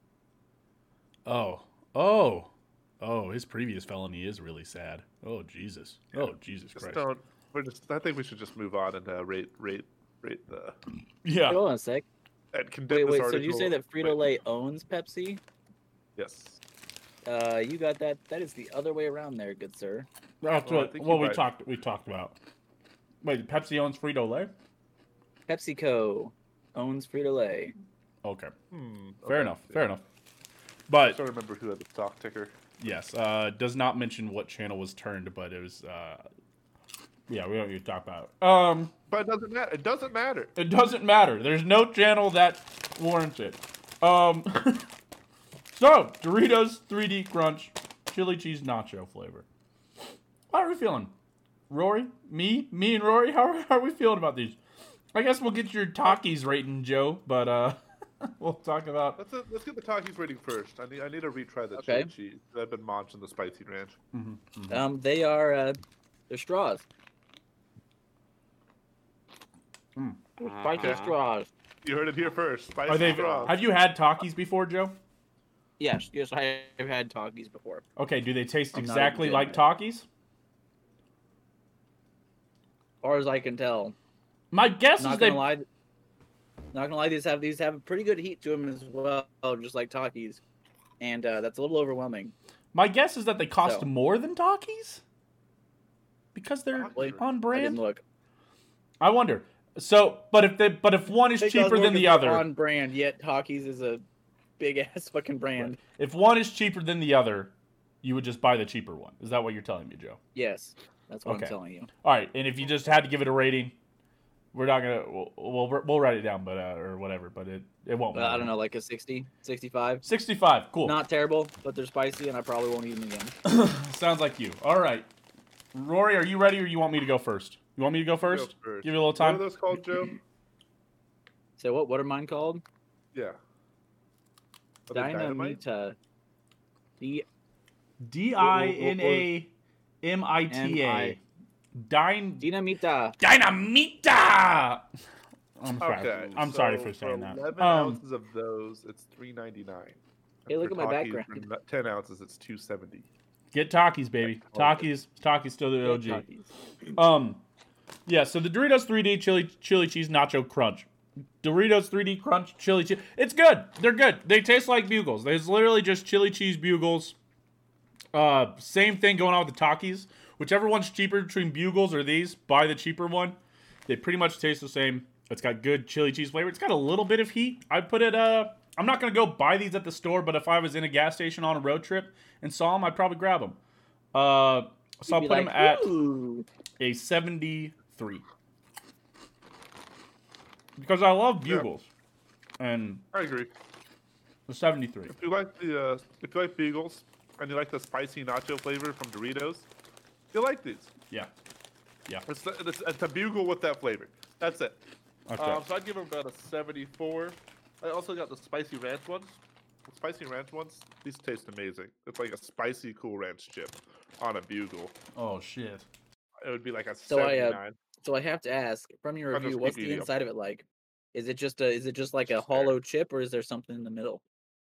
Oh. Oh. Oh, his previous felony is really sad. Oh, Jesus. Oh, Jesus Just Christ. don't. We're just. I think we should just move on and uh, rate, rate, rate the. Yeah. Wait, hold on a sec. And condemn Wait, this wait. So article. did you say that Frito Lay owns Pepsi? Yes. Uh, you got that. That is the other way around there, good sir. That's Well, I what think well, you're we right. talked we talked about. Wait, Pepsi owns Frito Lay? PepsiCo owns Frito Lay. Okay. Hmm. Fair okay. enough. Fair enough. I But don't remember who had the stock ticker. yes, uh does not mention what channel was turned, but it was uh yeah, we don't need to talk about it. Um But it doesn't matter. It doesn't matter. It doesn't matter. There's no channel that warrants it. Um, so, Doritos three D Crunch, chili cheese nacho flavor. How are we feeling? Rory? Me? Me and Rory? How are, how are we feeling about these? I guess we'll get your Takis rating, Joe, but uh, we'll talk about... Let's uh, let's get the Takis rating first. I need I need to retry the Okay. chili cheese. I've been munching the spicy ranch. Mhm, mhm. Um, they are uh, they're straws. Mm. Spicy Uh-huh. straws. You heard it here first. Spicy Are they? straws. Have you had Takis before, Joe? Yes, yes, I have had Takis before. Okay, do they taste I'm not exactly even like kidding. Takis? As far as I can tell. My guess Not is they... gonna lie. Not gonna lie, these have these have a pretty good heat to them as well, just like Takis, and uh, that's a little overwhelming. My guess is that they cost So. more than Takis? Because they're Probably. on I brand? didn't look. I wonder. So, but if they, but if one is It does cheaper look than the if other, they're on brand, yet Takis is a big ass fucking brand. if one is cheaper than the other, you would just buy the cheaper one. Is that what you're telling me, Joe? Yes, that's what Okay. I'm telling you. All right. And if you just had to give it a rating, We're not gonna. We'll we'll, we'll write it down, but uh, or whatever. But it it won't. Uh, I don't know, like a sixty, sixty-five. sixty-five. Cool. Not terrible, but they're spicy, and I probably won't eat them again. Sounds like you. All right, Rory, are you ready, or you want me to go first? You want me to go first? Go first. Give you a little What time. are those called, Joe? So what? What are mine called? Yeah. Are they dynamite? Dynamita. D D I N A M I T A. Dyn Dynamita. Dynamita. I'm sorry. Okay. I'm so sorry for saying that. eleven Um, ounces of those, it's three ninety-nine. Hey, look at my background. For ten ounces, it's two seventy. Get Takis, baby. Takis. Takis still the O G. Um, yeah. So the Doritos three D chili chili cheese nacho crunch. Doritos three D crunch chili cheese. It's good. They're good. They taste like Bugles. There's literally just chili cheese Bugles. Uh, same thing going on with the Takis. Whichever one's cheaper between Bugles or these, buy the cheaper one. They pretty much taste the same. It's got good chili cheese flavor. It's got a little bit of heat. I'd put it, uh, I'm not going to go buy these at the store, but if I was in a gas station on a road trip and saw them, I'd probably grab them. Uh, so I'll put like, them at Ooh. a seventy-three. Because I love Bugles. And I agree. the seventy-three. If you like the uh, if you like Beagles and you like the spicy nacho flavor from Doritos, you'll like these. Yeah. Yeah. It's, it's, it's a Bugle with that flavor. That's it. Okay. Um, so I'd give them about a seventy-four. I also got the spicy ranch ones. The spicy ranch ones, these taste amazing. It's like a spicy Cool Ranch chip on a Bugle. Oh, shit. It would be like a So I, uh, seventy-nine. So I have to ask, from your I'll just review, keep what's the eating 'em. inside of it like? Is it just a is it just like a Just there. hollow chip, or is there something in the middle?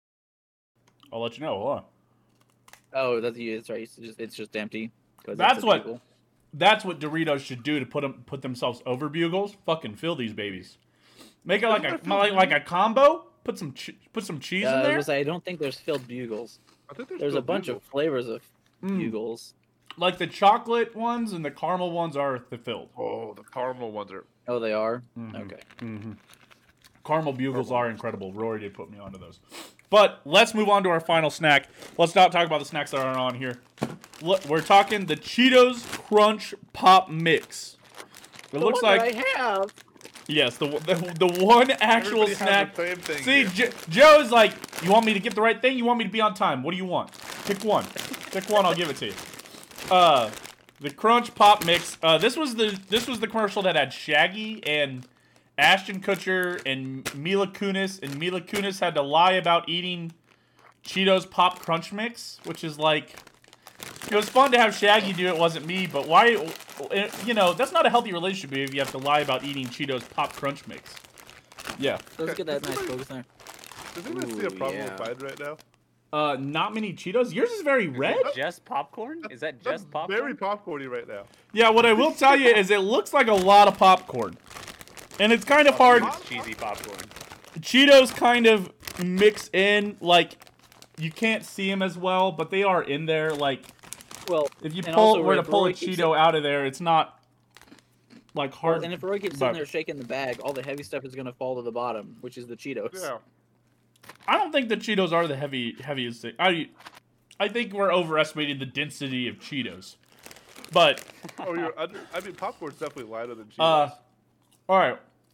I'll let you know. Hold on. Oh, that's it's right. It's just it's just empty. 'cause it's That's a what- Bugle. That's what Doritos should do to put them put themselves over Bugles. Fucking fill these babies. Make it like a Doesn't that like, feel like a combo. Put some che- put some cheese Uh, in I was there. gonna say, I don't think there's filled Bugles. I think there's, There's a still bunch Bugle. of flavors of Mm. Bugles. Like the chocolate ones and the caramel ones are the filled. Oh, the caramel ones are. Oh, they are. Mhm. Okay. Mm-hmm. Caramel Bugles are incredible. Rory did put me onto those. But let's move on to our final snack. Let's not talk about the snacks that are on here. Look, we're talking the Cheetos Crunch Pop Mix. It The looks one like that I have. yes, the, the the one actual Everybody has snack. the same thing See, here. Jo- Joe is like, you want me to get the right thing? You want me to be on time? What do you want? Pick one. Pick one. I'll give it to you. Uh, the Crunch Pop Mix. Uh, this was the this was the commercial that had Shaggy and Ashton Kutcher and Mila Kunis, and Mila Kunis had to lie about eating Cheetos Pop Crunch Mix, which is like, it was fun to have Shaggy do it. Wasn't me, but why? You know, that's not a healthy relationship if you have to lie about eating Cheetos Pop Crunch Mix. Yeah. Let's get that nice Somebody- focus there. Does anybody see a Ooh, problem yeah. with mine right now? Uh, not many Cheetos. Yours is very red. Just popcorn? Is that That's just popcorn? very popcorny right now. Yeah, what I will tell you is it looks like a lot of popcorn. And it's kind of hard. It's cheesy popcorn. Cheetos kind of mix in, like, you can't see them as well, but they are in there. Like, Well, if you and pull also were to if pull a Roy keeps Cheeto out of there, it's not, like, hard. and if Roy keeps but- sitting there shaking the bag, all the heavy stuff is gonna fall to the bottom, which is the Cheetos. Yeah. I don't think the Cheetos are the heavy heaviest thing. I, I think we're overestimating the density of Cheetos. But, Oh, you're under. I mean, popcorn's definitely lighter than Cheetos. uh, all right.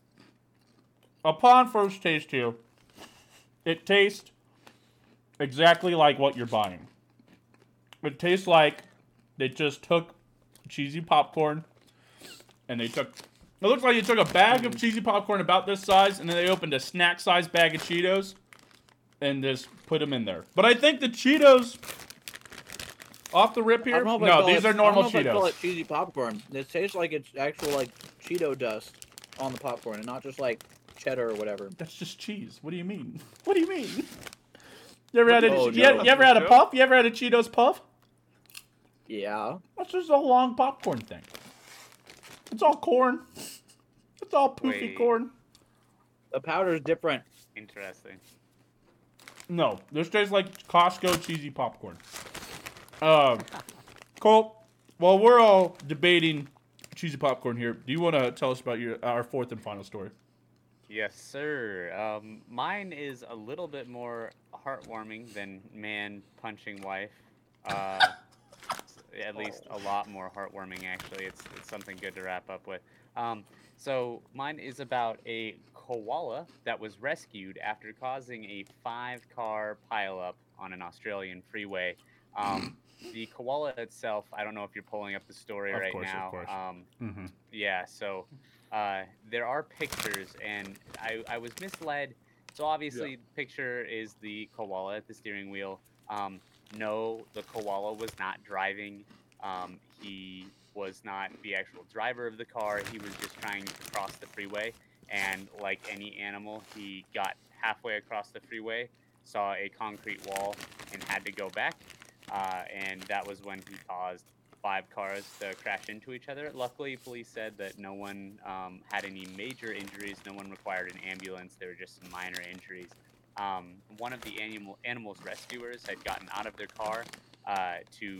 Upon first taste here, it tastes exactly like what you're buying. It tastes like they just took cheesy popcorn and they took. It looks like they took a bag of cheesy popcorn about this size and then they opened a snack size bag of Cheetos and just put them in there. But I think the Cheetos off the rip I here. don't know if I No, call these it- are normal I don't know if I call Cheetos. it cheesy popcorn. It tastes like it's actual like Cheeto dust on the popcorn, and not just like cheddar or whatever. That's just cheese. What do you mean? What do you mean? You ever had a Oh, you, no. you ever had a puff? You ever had a Cheetos puff? Yeah. That's just a long popcorn thing. It's all corn. It's all poofy Wait. corn. The powder's different. Interesting. No, this tastes like Costco cheesy popcorn. Uh, Colt, while we're all debating cheesy popcorn here, do you want to tell us about your our fourth and final story? Yes, sir. Um, mine is a little bit more heartwarming than man punching wife. Uh, at least a lot more heartwarming, actually. It's, it's something good to wrap up with. Um, So mine is about a koala that was rescued after causing a five-car pileup on an Australian freeway. Um, the koala itself, I don't know if you're pulling up the story Of right course, of now. course. Um, Mm-hmm. yeah, so uh, there are pictures, and I, I was misled. So obviously, the picture is the koala at the steering wheel. Um, no, the koala was not driving. Um, he was not the actual driver of the car. He was just trying to cross the freeway. And like any animal, he got halfway across the freeway, saw a concrete wall, and had to go back. Uh, and that was when he caused five cars to crash into each other. Luckily, police said that no one um, had any major injuries. No one required an ambulance. There were just some minor injuries. Um, one of the animal animals rescuers had gotten out of their car uh, to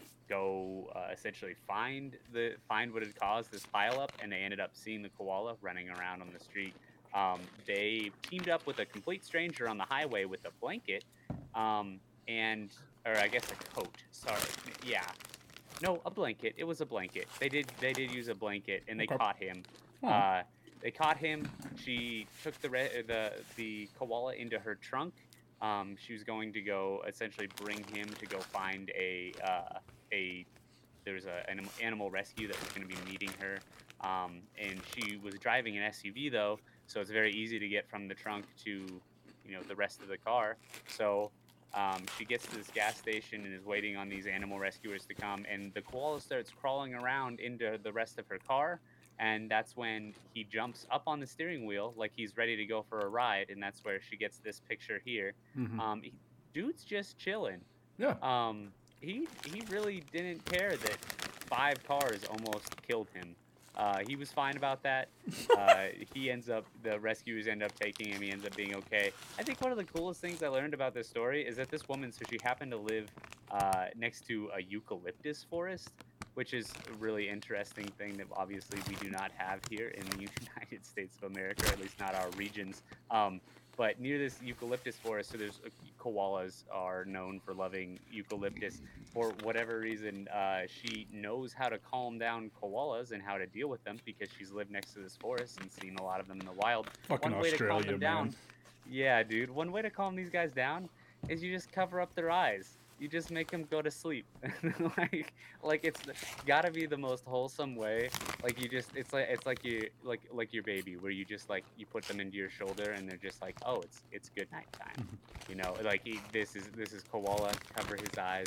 go uh, essentially find the find what had caused this pileup, and they ended up seeing the koala running around on the street. Um, they teamed up with a complete stranger on the highway with a blanket, um, and or I guess a coat. Sorry, yeah. No, a blanket. It was a blanket. They did. They did use a blanket, and they Okay. caught him. Oh. Uh, they caught him. She took the re- the the koala into her trunk. Um, she was going to go essentially bring him to go find a uh, a. There was a, an animal rescue that was going to be meeting her, um, and she was driving an S U V though, so it's very easy to get from the trunk to, you know, the rest of the car. So. Um, she gets to this gas station and is waiting on these animal rescuers to come, and the koala starts crawling around into the rest of her car, and that's when he jumps up on the steering wheel like he's ready to go for a ride, and that's where she gets this picture here. Mm-hmm. Um, he, dude's just chilling. Yeah. Um, he he really didn't care that five cars almost killed him. Uh, he was fine about that. Uh, he ends up, the rescuers end up taking him. He ends up being okay. I think one of the coolest things I learned about this story is that this woman, so she happened to live uh, next to a eucalyptus forest, which is a really interesting thing that obviously we do not have here in the United States of America, or at least not our regions. Um, but near this eucalyptus forest, so there's uh, koalas are known for loving eucalyptus. For whatever reason, uh, she knows how to calm down koalas and how to deal with them because she's lived next to this forest and seen a lot of them in the wild. Fucking One way to calm Australia, them down, man. yeah, dude. One way to calm these guys down is you just cover up their eyes. You just make them go to sleep. like, like it's gotta be the most wholesome way. Like you just, it's like it's like you like like your baby, where you just like you put them into your shoulder and they're just like, oh, it's it's good night time. You know, like he, this is this is koala. Cover his eyes.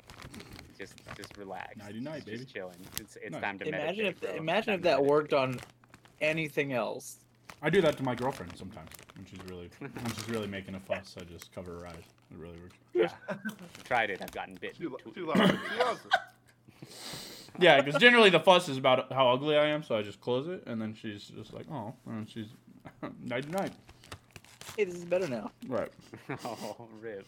Just just relax. Nighty night, Just baby. chilling. It's it's Nice. time to Imagine meditate, if bro. imagine Time if to that worked meditate. on anything else. I do that to my girlfriend sometimes when she's really when she's really making a fuss. I just cover her eyes. It really works. Yeah. Tried it. I've gotten bit. Too, lo- too- too loud. Too loud. Yeah, because generally the fuss is about how ugly I am, so I just close it, and then she's just like, oh, and she's night night. Hey, this is better now. Right. Oh, rip.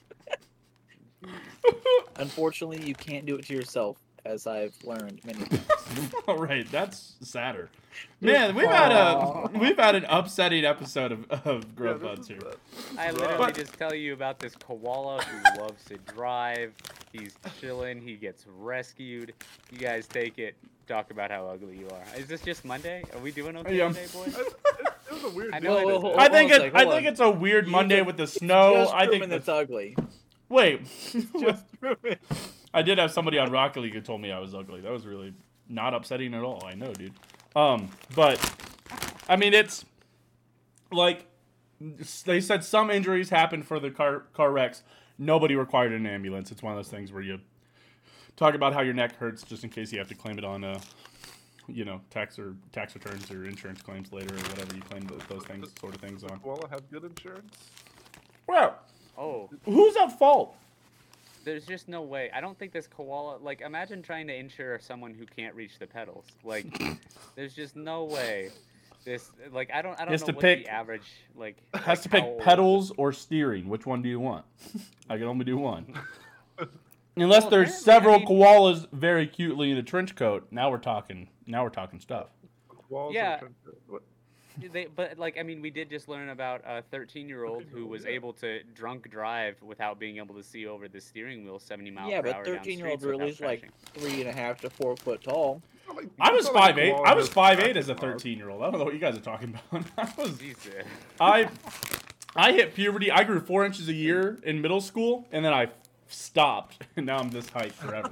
Unfortunately, you can't do it to yourself, as I've learned many times. All right, that's sadder. Man, we've had a we've had an upsetting episode of, of Grub Yeah, Buds this here. is, uh, I Right. literally But- just tell you about this koala who loves to drive. He's chilling. He gets rescued. You guys take it. Talk about how ugly you are. Is this just Monday? Are we doing okay Yeah. today, boys? It, it, it was a weird I day. know Whoa, it whoa, is. whoa, I think hold on it, a sec, I hold think on. it's a weird You Monday just- with the snow. Just I think Truman that's the, ugly. wait, Just Truman. I did have somebody on Rocket League who told me I was ugly. That was really not upsetting at all. I know, dude. Um, but I mean, it's like they said some injuries happened for the car car wrecks. Nobody required an ambulance. It's one of those things where you talk about how your neck hurts just in case you have to claim it on uh you know, tax or tax returns or insurance claims later or whatever you claim those, those things sort of things on. Koala have good insurance? Well, Oh, who's at fault? there's just no way. I don't think this koala. Like, imagine trying to insure someone who can't reach the pedals. Like, there's just no way. This, like, I don't, I don't Has know to what pick- the average, like. Has like to pick how old pedals or steering. Which one do you want? I can only do one. Unless Well, there's apparently, several I mean- koalas very cutely in a trench coat. Now we're talking. Now we're talking stuff. Koalas Yeah. are trying to- what? they, but like I mean, we did just learn about a thirteen-year-old who was able to drunk drive without being able to see over the steering wheel seventy miles Yeah, per but hour down thirteen-year-olds streets are at least without like crashing. three and a half to four foot tall. It's not like- I was it's not like five eight. koala I was has five eight as a traffic laws. thirteen year old. I don't know what you guys are talking about. I was Jesus. I I hit puberty. I grew four inches a year in middle school, and then I stopped, and now I'm this height forever.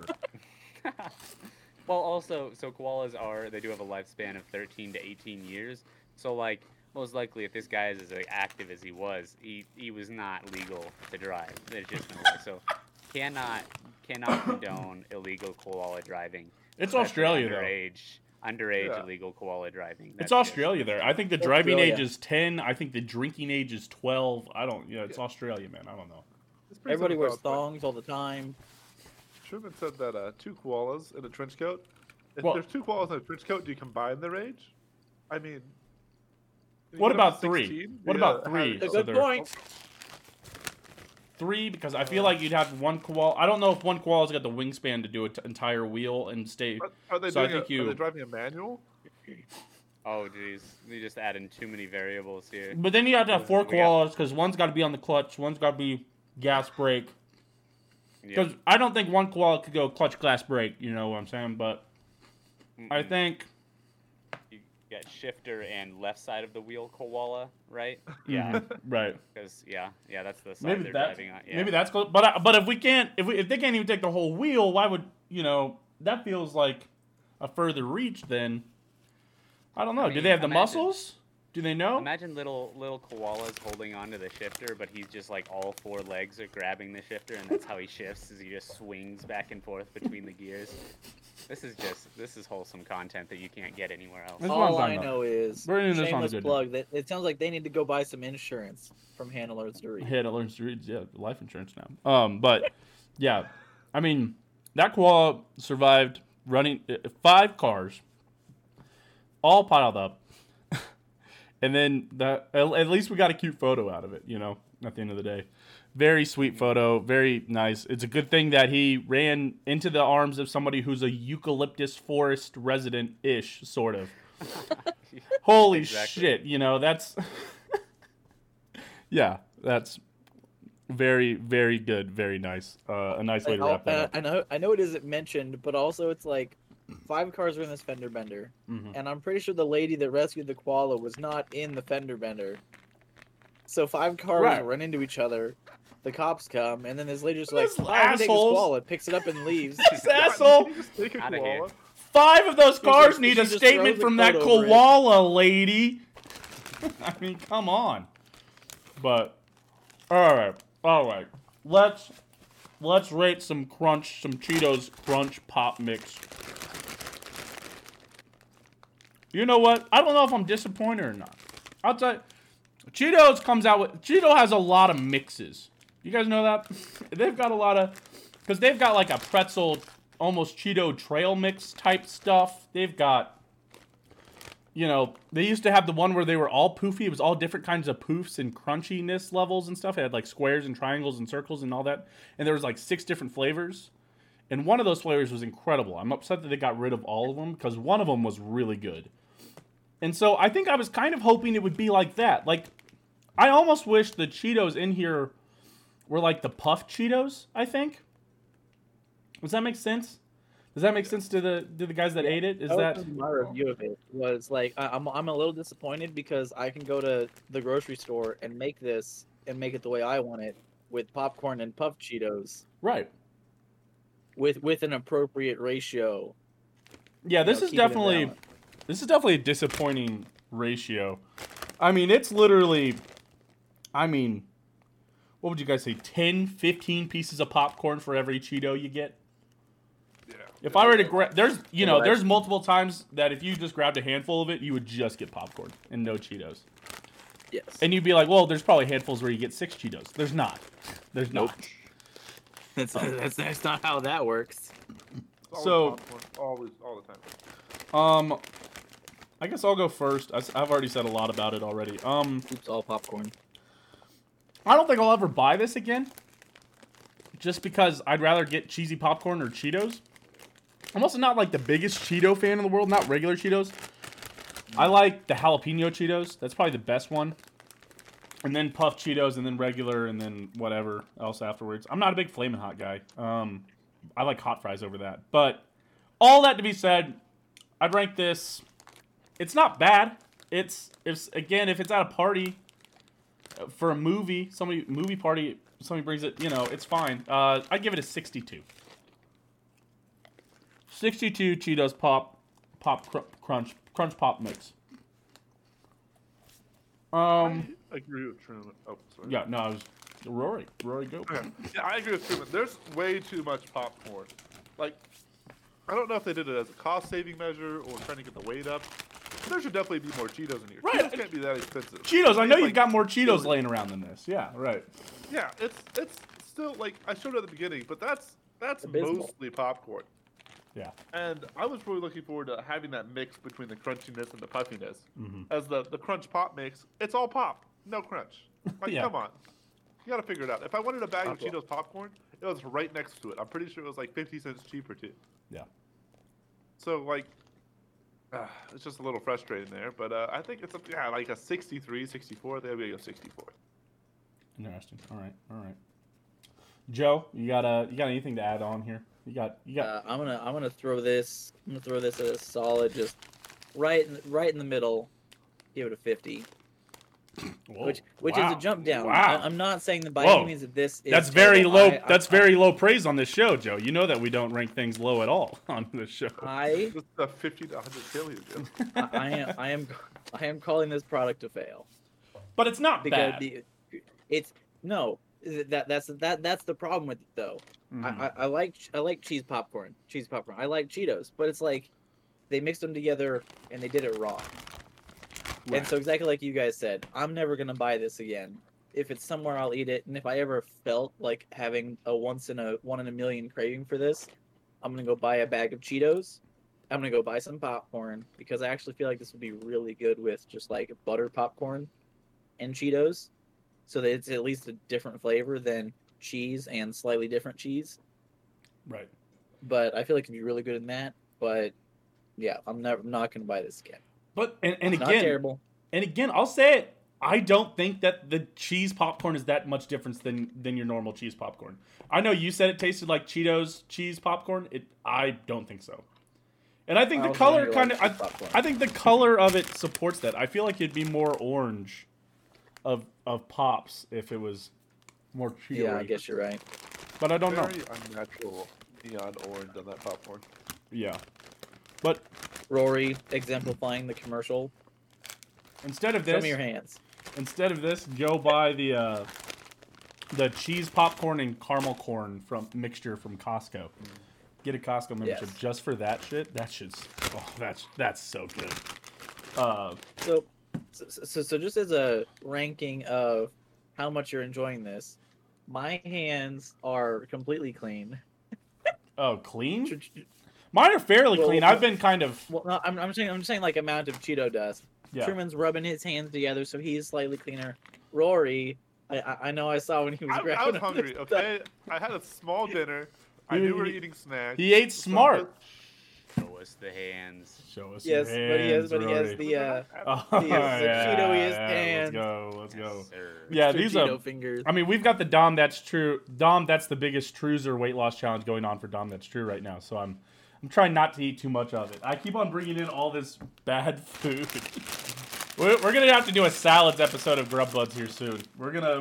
Well, also, so koalas are, they do have a lifespan of thirteen to eighteen years. So, like, most likely, if this guy is as active as he was, he, he was not legal to drive. There's just no way. So, cannot cannot condone illegal koala driving. It's especially Australia, though. underage, Underage Yeah. illegal koala driving. It's That's just- Australia there. I think the driving Australia. age is ten. I think the drinking age is twelve. I don't, you know, it's Australia, man. I don't know. This brings Everybody up wears about, like, thongs all the time. Truman said that uh, two koalas in a trench coat. If Well- there's two koalas in a trench coat, do you combine their age? I mean. you What get up about to three? sixteen, What yeah, about three? have- A So good they're- point. Three, because I feel like you'd have one koala. I don't know if one koala's got the wingspan to do an entire wheel and stay. Are, are they So I doing think a, you- Are they driving a manual? Oh, jeez. We just add in too many variables here. But then you have to have four We got- koalas because one's got to be on the clutch, one's got to be gas brake. Yeah. Because I don't think one koala could go clutch, gas brake. You know what I'm saying? But I Mm-mm. think You got shifter and left side of the wheel koala, right? yeah, Yeah. right. Because yeah, yeah, that's the side Maybe they're that's driving on. Yeah. maybe that's close. But I, but if we can't, if we, if they can't even take the whole wheel, why would you know? That feels like a further reach. Then I don't know. I Do mean, they have the imagine- muscles? Do they know? Imagine little little koalas holding onto the shifter, but he's just like all four legs are grabbing the shifter, and that's how he shifts. Is he just swings back and forth between the gears? This is just this is wholesome content that you can't get anywhere else. That's what I'm All talking I about. know is We're ending this on a shameless good plug. That it sounds like they need to go buy some insurance from handlers to read. Yeah, it learns to read. Yeah, life insurance now. Um, but yeah, I mean that koala survived running uh, five cars, all piled up, and then the at at least we got a cute photo out of it. You know, at the end of the day, very sweet photo, very nice. It's a good thing that he ran into the arms of somebody who's a eucalyptus forest resident ish, sort of. Holy Exactly. shit! You know that's. Yeah, that's very, very good, very nice. Uh, a nice way Like, to wrap that uh, up. I know, I know it isn't mentioned, but also it's like five cars were in this fender bender, Mhm. and I'm pretty sure the lady that rescued the koala was not in the fender bender. So five cars Right. run into each other. The cops come, and then this lady just Those like, oh, I'm gonna take this assholes." koala, picks it up and leaves. This asshole! Can you just take a Outta here. koala? Five of those She cars just- need she a just statement throws a from that coat over it. koala lady. I mean, come on. But all right, all right. Let's let's rate some crunch, some Cheetos Crunch Pop Mix. You know what? I don't know if I'm disappointed or not. I'll tell you, Cheetos comes out with Cheeto has a lot of mixes. You guys know that? They've got a lot of because they've got like a pretzel, almost Cheeto trail mix type stuff. They've got, you know, they used to have the one where they were all poofy. It was all different kinds of poofs and crunchiness levels and stuff. It had like squares and triangles and circles and all that. And there was like six different flavors. And one of those flavors was incredible. I'm upset that they got rid of all of them because one of them was really good. And so I think I was kind of hoping it would be like that. Like, I almost wish the Cheetos in here were like the puff Cheetos, I think. Does that make sense? Does that make sense to the to the guys that ate it? Is That that was my review of it was like I, I'm I'm a little disappointed because I can go to the grocery store and make this and make it the way I want it with popcorn and puff Cheetos right? with with an appropriate ratio. Yeah, you this know, is keeping it definitely balanced. this is definitely a disappointing ratio. I mean, it's literally I mean, what would you guys say? ten, fifteen pieces of popcorn for every Cheeto you get? Yeah. If I were to grab, there's, you know, Right. there's multiple times that if you just grabbed a handful of it, you would just get popcorn and no Cheetos. Yes. And you'd be like, well, there's probably handfuls where you get six Cheetos. There's not. There's Nope. not. that's, that's that's not how that works. It's always So- popcorn, always, all the time. Um, I guess I'll go first. I, have already said a lot about it already. Um, Oops, all popcorn. I don't think I'll ever buy this again. Just because I'd rather get cheesy popcorn or Cheetos. I'm also not like the biggest Cheeto fan in the world, not regular Cheetos. I like the jalapeno Cheetos. That's probably the best one. And then puffed Cheetos, and then regular, and then whatever else afterwards. I'm not a big Flamin' Hot guy. Um, I like hot fries over that. But all that to be said, I'd rank this. It's not bad. It's it's again, if it's at a party uh, for a movie, somebody movie party, somebody brings it, you know, it's fine. Uh, I'd give it a sixty-two. sixty-two Cheetos pop, pop cr- crunch, crunch pop mix. Um. I agree with Truman. Oh, sorry. Yeah, no, I was Rory. Rory, go. Okay. Yeah, I agree with Truman. There's way too much popcorn. Like, I don't know if they did it as a cost-saving measure or trying to get the weight up. But there should definitely be more Cheetos in here. Right. Cheetos can't be that expensive. Cheetos, I know It's you've like got more Cheetos really- laying around than this. Yeah, right. Yeah, it's it's still like I showed it at the beginning, but that's that's Abysmal. mostly popcorn. Yeah. And I was really looking forward to having that mix between the crunchiness and the puffiness. Mm-hmm. As the, the crunch pop mix, it's all pop, no crunch. Like, Yeah. come on. You gotta figure it out. If I wanted a bag of Pop- Cheetos popcorn, it was right next to it. I'm pretty sure it was like fifty cents cheaper too. Yeah. So, like, uh, it's just a little frustrating there. But uh, I think it's a, yeah, like a sixty-three, sixty-four. They'll be a sixty-four. Interesting. All right. All right. Joe, you got uh, you got anything to add on here? You got you got. Uh, I'm gonna I'm gonna throw this. I'm gonna throw this at a solid, just right in, right in the middle. Give it a fifty, Whoa, which which wow, is a jump down. Wow. I, I'm not saying that by Whoa. any means that this is. That's very terrible. low. I, that's I, very low praise on this show, Joe. You know that we don't rank things low at all on this show. I Just a fifty to one hundred failure, Joe. I, I am I am I am calling this product a fail But it's not because bad. the it's no that that's that that's the problem with it though. Mhm. I, I, I like I like cheese popcorn, cheese popcorn. I like Cheetos, but it's like they mixed them together and they did it raw. Right. And so exactly like you guys said, I'm never gonna buy this again. If it's somewhere, I'll eat it. And if I ever felt like having a once in a one in a million craving for this, I'm gonna go buy a bag of Cheetos. I'm gonna go buy some popcorn because I actually feel like this would be really good with just like butter popcorn and Cheetos, so that it's at least a different flavor than cheese and slightly different cheese. Right. But I feel like it'd be really good in that. But yeah, I'm never I'm not gonna buy this again. But and, and It's not again, terrible. and again, I'll say it. I don't think that the cheese popcorn is that much difference than than your normal cheese popcorn. I know you said it tasted like Cheetos cheese popcorn. It I don't think so. And I think I the also color really kind like of cheese popcorn. I, I think the color of it supports that. I feel like it'd be more orange of of pops if it was more Cheeto. Yeah, I guess you're right. But I don't know. Very unnatural neon orange on that popcorn. Yeah. But Rory exemplifying the commercial. instead of Show this me your hands. Instead of this, go buy the uh, the cheese popcorn and caramel corn from mixture from Costco. Get a Costco membership Yes. just for that shit. That shit's oh, that's that's so good. Uh, So, so, so, so just as a ranking of how much you're enjoying this, my hands are completely clean. oh, clean? Mine are fairly Well, clean. well- I've been kind of Well, no, I'm, I'm saying I'm saying like amount of Cheeto dust. yeah. Truman's rubbing his hands together, so he's slightly cleaner. Rory, I, I, I know I saw when he was I, I grabbing. was all this hungry, stuff. okay? I had a small dinner. I He- knew we were he- eating snacks. He ate smart. Show us the hands. Show us Yes, your but he has, hands, but he has Rory. the uh, Oh, the, uh, the Cheeto-iest Let's hands. go. Let's go. Yes, sir. Yeah, extra these Cheeto are. fingers. I mean, we've got the Dom That's True. Dom That's the biggest Truzer weight loss challenge going on for Dom That's True right now. So I'm, I'm trying not to eat too much of it. I keep on bringing in all this bad food. we're, we're gonna have to do a salads episode of Grub Buds here soon. We're gonna.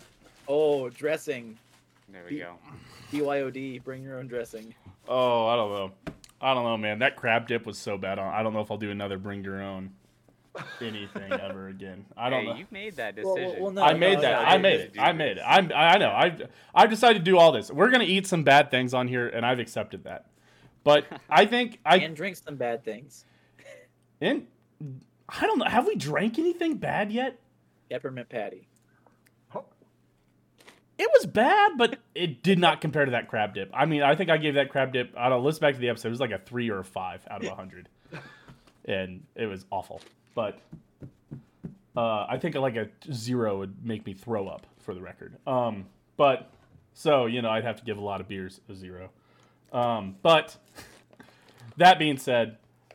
Oh, dressing. There we go. B Y O D. Bring your own dressing. Oh, I don't know. I don't know, man. That crab dip was so bad. I don't know if I'll do another bring your own anything ever again. I don't hey, know. you made that Well, decision. well, no, I made no, that. no, I no, made no, it. do I this. made it. I'm. I know. I've. I've decided to do all this. We're gonna eat some bad things on here, and I've accepted that. But I think I And drink some bad things. and I don't know. Have we drank anything bad yet? Peppermint patty. It was bad, but it did not compare to that crab dip. I mean, I think I gave that crab dip. I don't know. Listen back to the episode. It was like a three or a five out of a hundred, and it was awful. But uh, I think like a zero would make me throw up, for the record. Um, but so you know, I'd have to give a lot of beers a zero. Um, but that being said,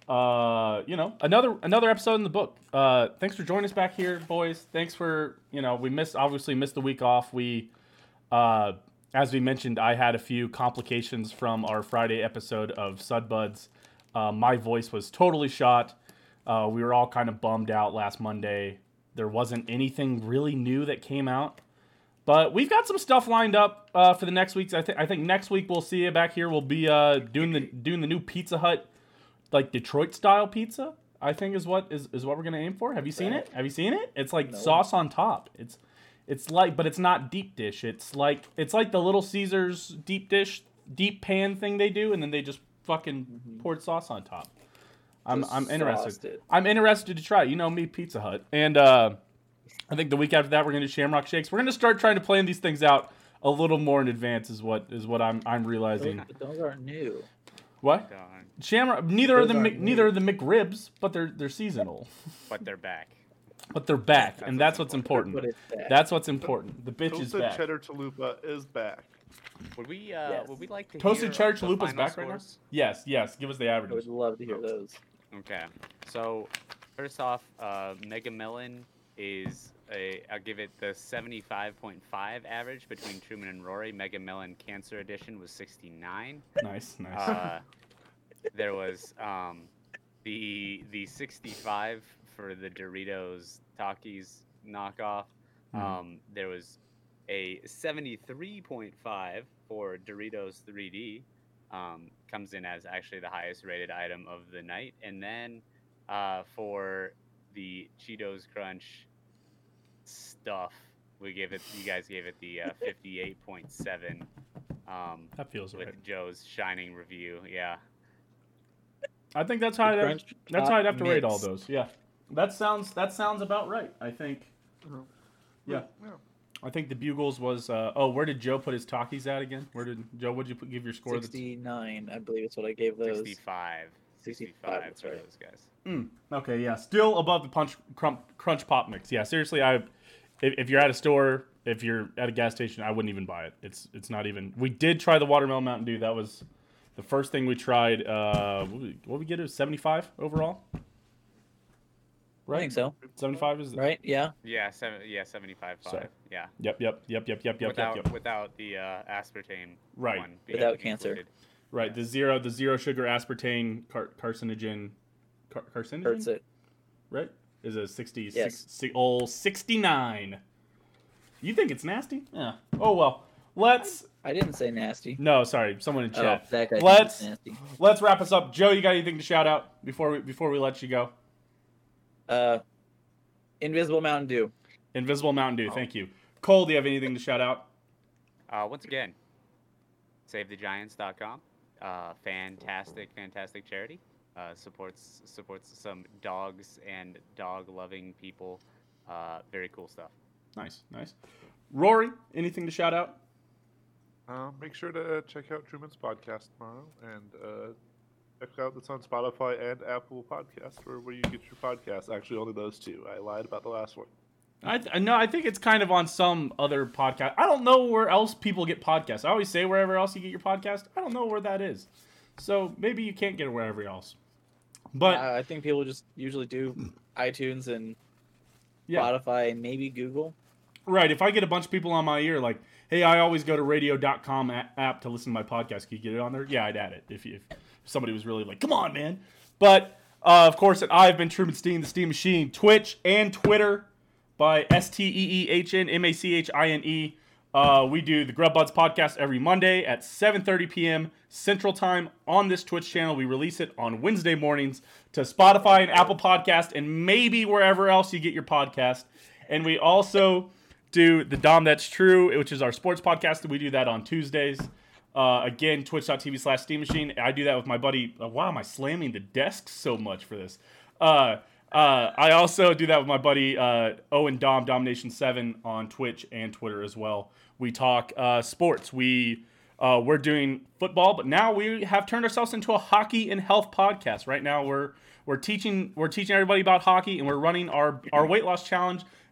uh, you know, another another episode in the book. Uh, thanks for joining us back here, boys. Thanks for, you know, we missed obviously missed the week off. We, uh, as we mentioned, I had a few complications from our Friday episode of Sudbuds. Uh, my voice was totally shot. Uh, we were all kind of bummed out last Monday. There wasn't anything really new that came out. But we've got some stuff lined up uh, for the next weeks. I think I think next week we'll see you back here. We'll be uh, doing the doing the new Pizza Hut, like Detroit style pizza. I think is what is, is what we're gonna aim for. Have you seen it? Have you seen it? It's like No. sauce on top. It's it's like, but it's not deep dish. It's like it's like the Little Caesars deep dish, deep pan thing they do, and then they just fucking Mhm. poured sauce on top. I'm Just I'm sauced interested. it. I'm interested to try it. You know me, Pizza Hut, and. uh I think the week after that we're gonna do Shamrock Shakes. We're gonna start trying to plan these things out a little more in advance. Is what is what I'm I'm realizing. Those, those aren't new. What Darn. Shamrock? Neither are Those the Mc, aren't neither new. are the McRibs, but they're they're seasonal. But they're back. But they're back, That's and what's that's what's important. important. But it's bad. That's what's important. The bitch is Toasted back. cheddar chalupa is back. Would we? Uh, Yes. Would we like to Toasted hear cheddar the chalupa's final back right now? scores? Yes, yes. Give us the I would averages. love to hear those. Okay. So first off, uh, Mega Melon is a. I'll give it the seventy-five point five average between Truman and Rory. Mega Melon Cancer Edition was sixty-nine. Nice, nice. Uh, there was um, the the sixty-five for the Doritos Takis knockoff. Mhm. Um, there was a seventy-three point five for Doritos three D. Um, comes in as actually the highest rated item of the night. And then uh, for the Cheetos Crunch stuff, we gave it. You guys gave it the uh, fifty-eight point seven. Um, That feels with right. Joe's shining review. Yeah. I think that's how The I'd, Crunch that's Pop how I'd have to rate all Mix. those. Yeah, that sounds that sounds about right. I think. Yeah. Yeah. I think the Bugles was. Uh, oh, where did Joe put his Takis at again? Where did Joe? What did you put, give your score? that's- sixty-nine, I believe is what I gave those. sixty-five. sixty-five, sixty-five that's for right. those guys. Mm, okay, yeah, still above the punch crunch, crunch pop mix. Yeah, seriously, I if, if you're at a store, if you're at a gas station, I wouldn't even buy it. It's it's not even. We did try the watermelon Mountain Dew. That was the first thing we tried. Uh, what we, what we get is seventy-five overall. I Right, think so. seventy-five is Right? Yeah. Yeah, seven. Yeah, seventy-five Sorry. five. Yeah. Yep, yep, yep, yep, yep, yep, without yep, yep. without the uh, aspartame Right. one being Without cancer. included. Right, the zero, the zero sugar aspartame car- carcinogen, car- carcinogen, Hurts it. right? Is a sixty, Yes. six, six, oh, sixty-nine. You think it's nasty? Yeah. Oh well. Let's. I didn't say nasty. No, sorry, someone in Oh, chat. that guy thinks Let's- it's nasty. Let's wrap us up. Joe, you got anything to shout out before we before we let you go? Uh, Invisible Mountain Dew. Invisible Mountain Dew. Oh. Thank you. Cole, do you have anything to shout out? Uh, once again, save the giants dot com. Uh, fantastic, fantastic charity. Uh, supports supports some dogs and dog loving people. Uh, very cool stuff. Nice, nice. Rory, anything to shout out? Uh, make sure to check out Truman's podcast tomorrow, and uh, check out that's on Spotify and Apple Podcasts, or where you get your podcasts. Actually, only those two. I lied about the last one. I th- no, I think it's kind of on some other podcast. I don't know where else people get podcasts. I always say wherever else you get your podcast. I don't know where that is. So maybe you can't get it wherever else. But Uh, I think people just usually do iTunes and yeah, Spotify and maybe Google. right. If I get a bunch of people on my ear like, hey, I always go to radio dot com a- app to listen to my podcast. Can you get it on there? Yeah, I'd add it if, you, if somebody was really like, come on, man. But uh, of course, I've been Truman Steen, the Steam Machine, Twitch and Twitter by S T E E H N M A C H I N E. Uh, we do the Grub Buds podcast every Monday at seven thirty p.m. Central Time on this Twitch channel. We release it on Wednesday mornings to Spotify and Apple Podcast and maybe wherever else you get your podcast. And we also do the Dom That's True, which is our sports podcast. We do that on Tuesdays. Uh, again, twitch.tv slash Steam Machine. I do that with my buddy. Uh, why am I slamming the desk so much for this? Uh, uh, I also do that with my buddy uh, Owen Dom, Domination seven on Twitch and Twitter as well. We talk uh, sports. We, uh, we're doing football, but now we have turned ourselves into a hockey and health podcast. Right now we're we're teaching we're teaching everybody about hockey, and we're running our, our weight loss challenge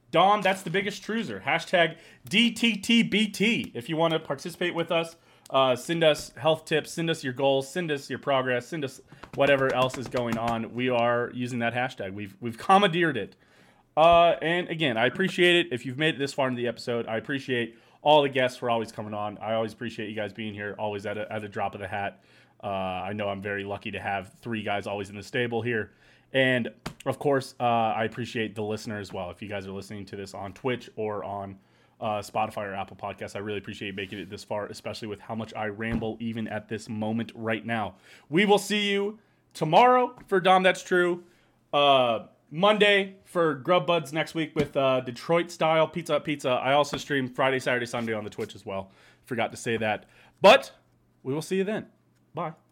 Dom, that's the biggest truiser. Hashtag D T T B T. If you want to participate with us, uh, send us health tips, send us your goals, send us your progress, send us whatever else is going on. We are using that hashtag. We've we've commandeered it. Uh, and again, I appreciate it. If you've made it this far into the episode, I appreciate all the guests for always coming on. I always appreciate you guys being here, always at a, at a drop of the hat. Uh, I know I'm very lucky to have three guys always in the stable here. And, of course, uh, I appreciate the listener as well. If you guys are listening to this on Twitch or on uh, Spotify or Apple Podcasts, I really appreciate making it this far, especially with how much I ramble even at this moment right now. We will see you tomorrow for Dom That's True. Uh, Monday for Grub Buds next week with uh, Detroit-style Pizza Hut Pizza. I also stream Friday, Saturday, Sunday on the Twitch as well. Forgot to say that. But we will see you then. Bye.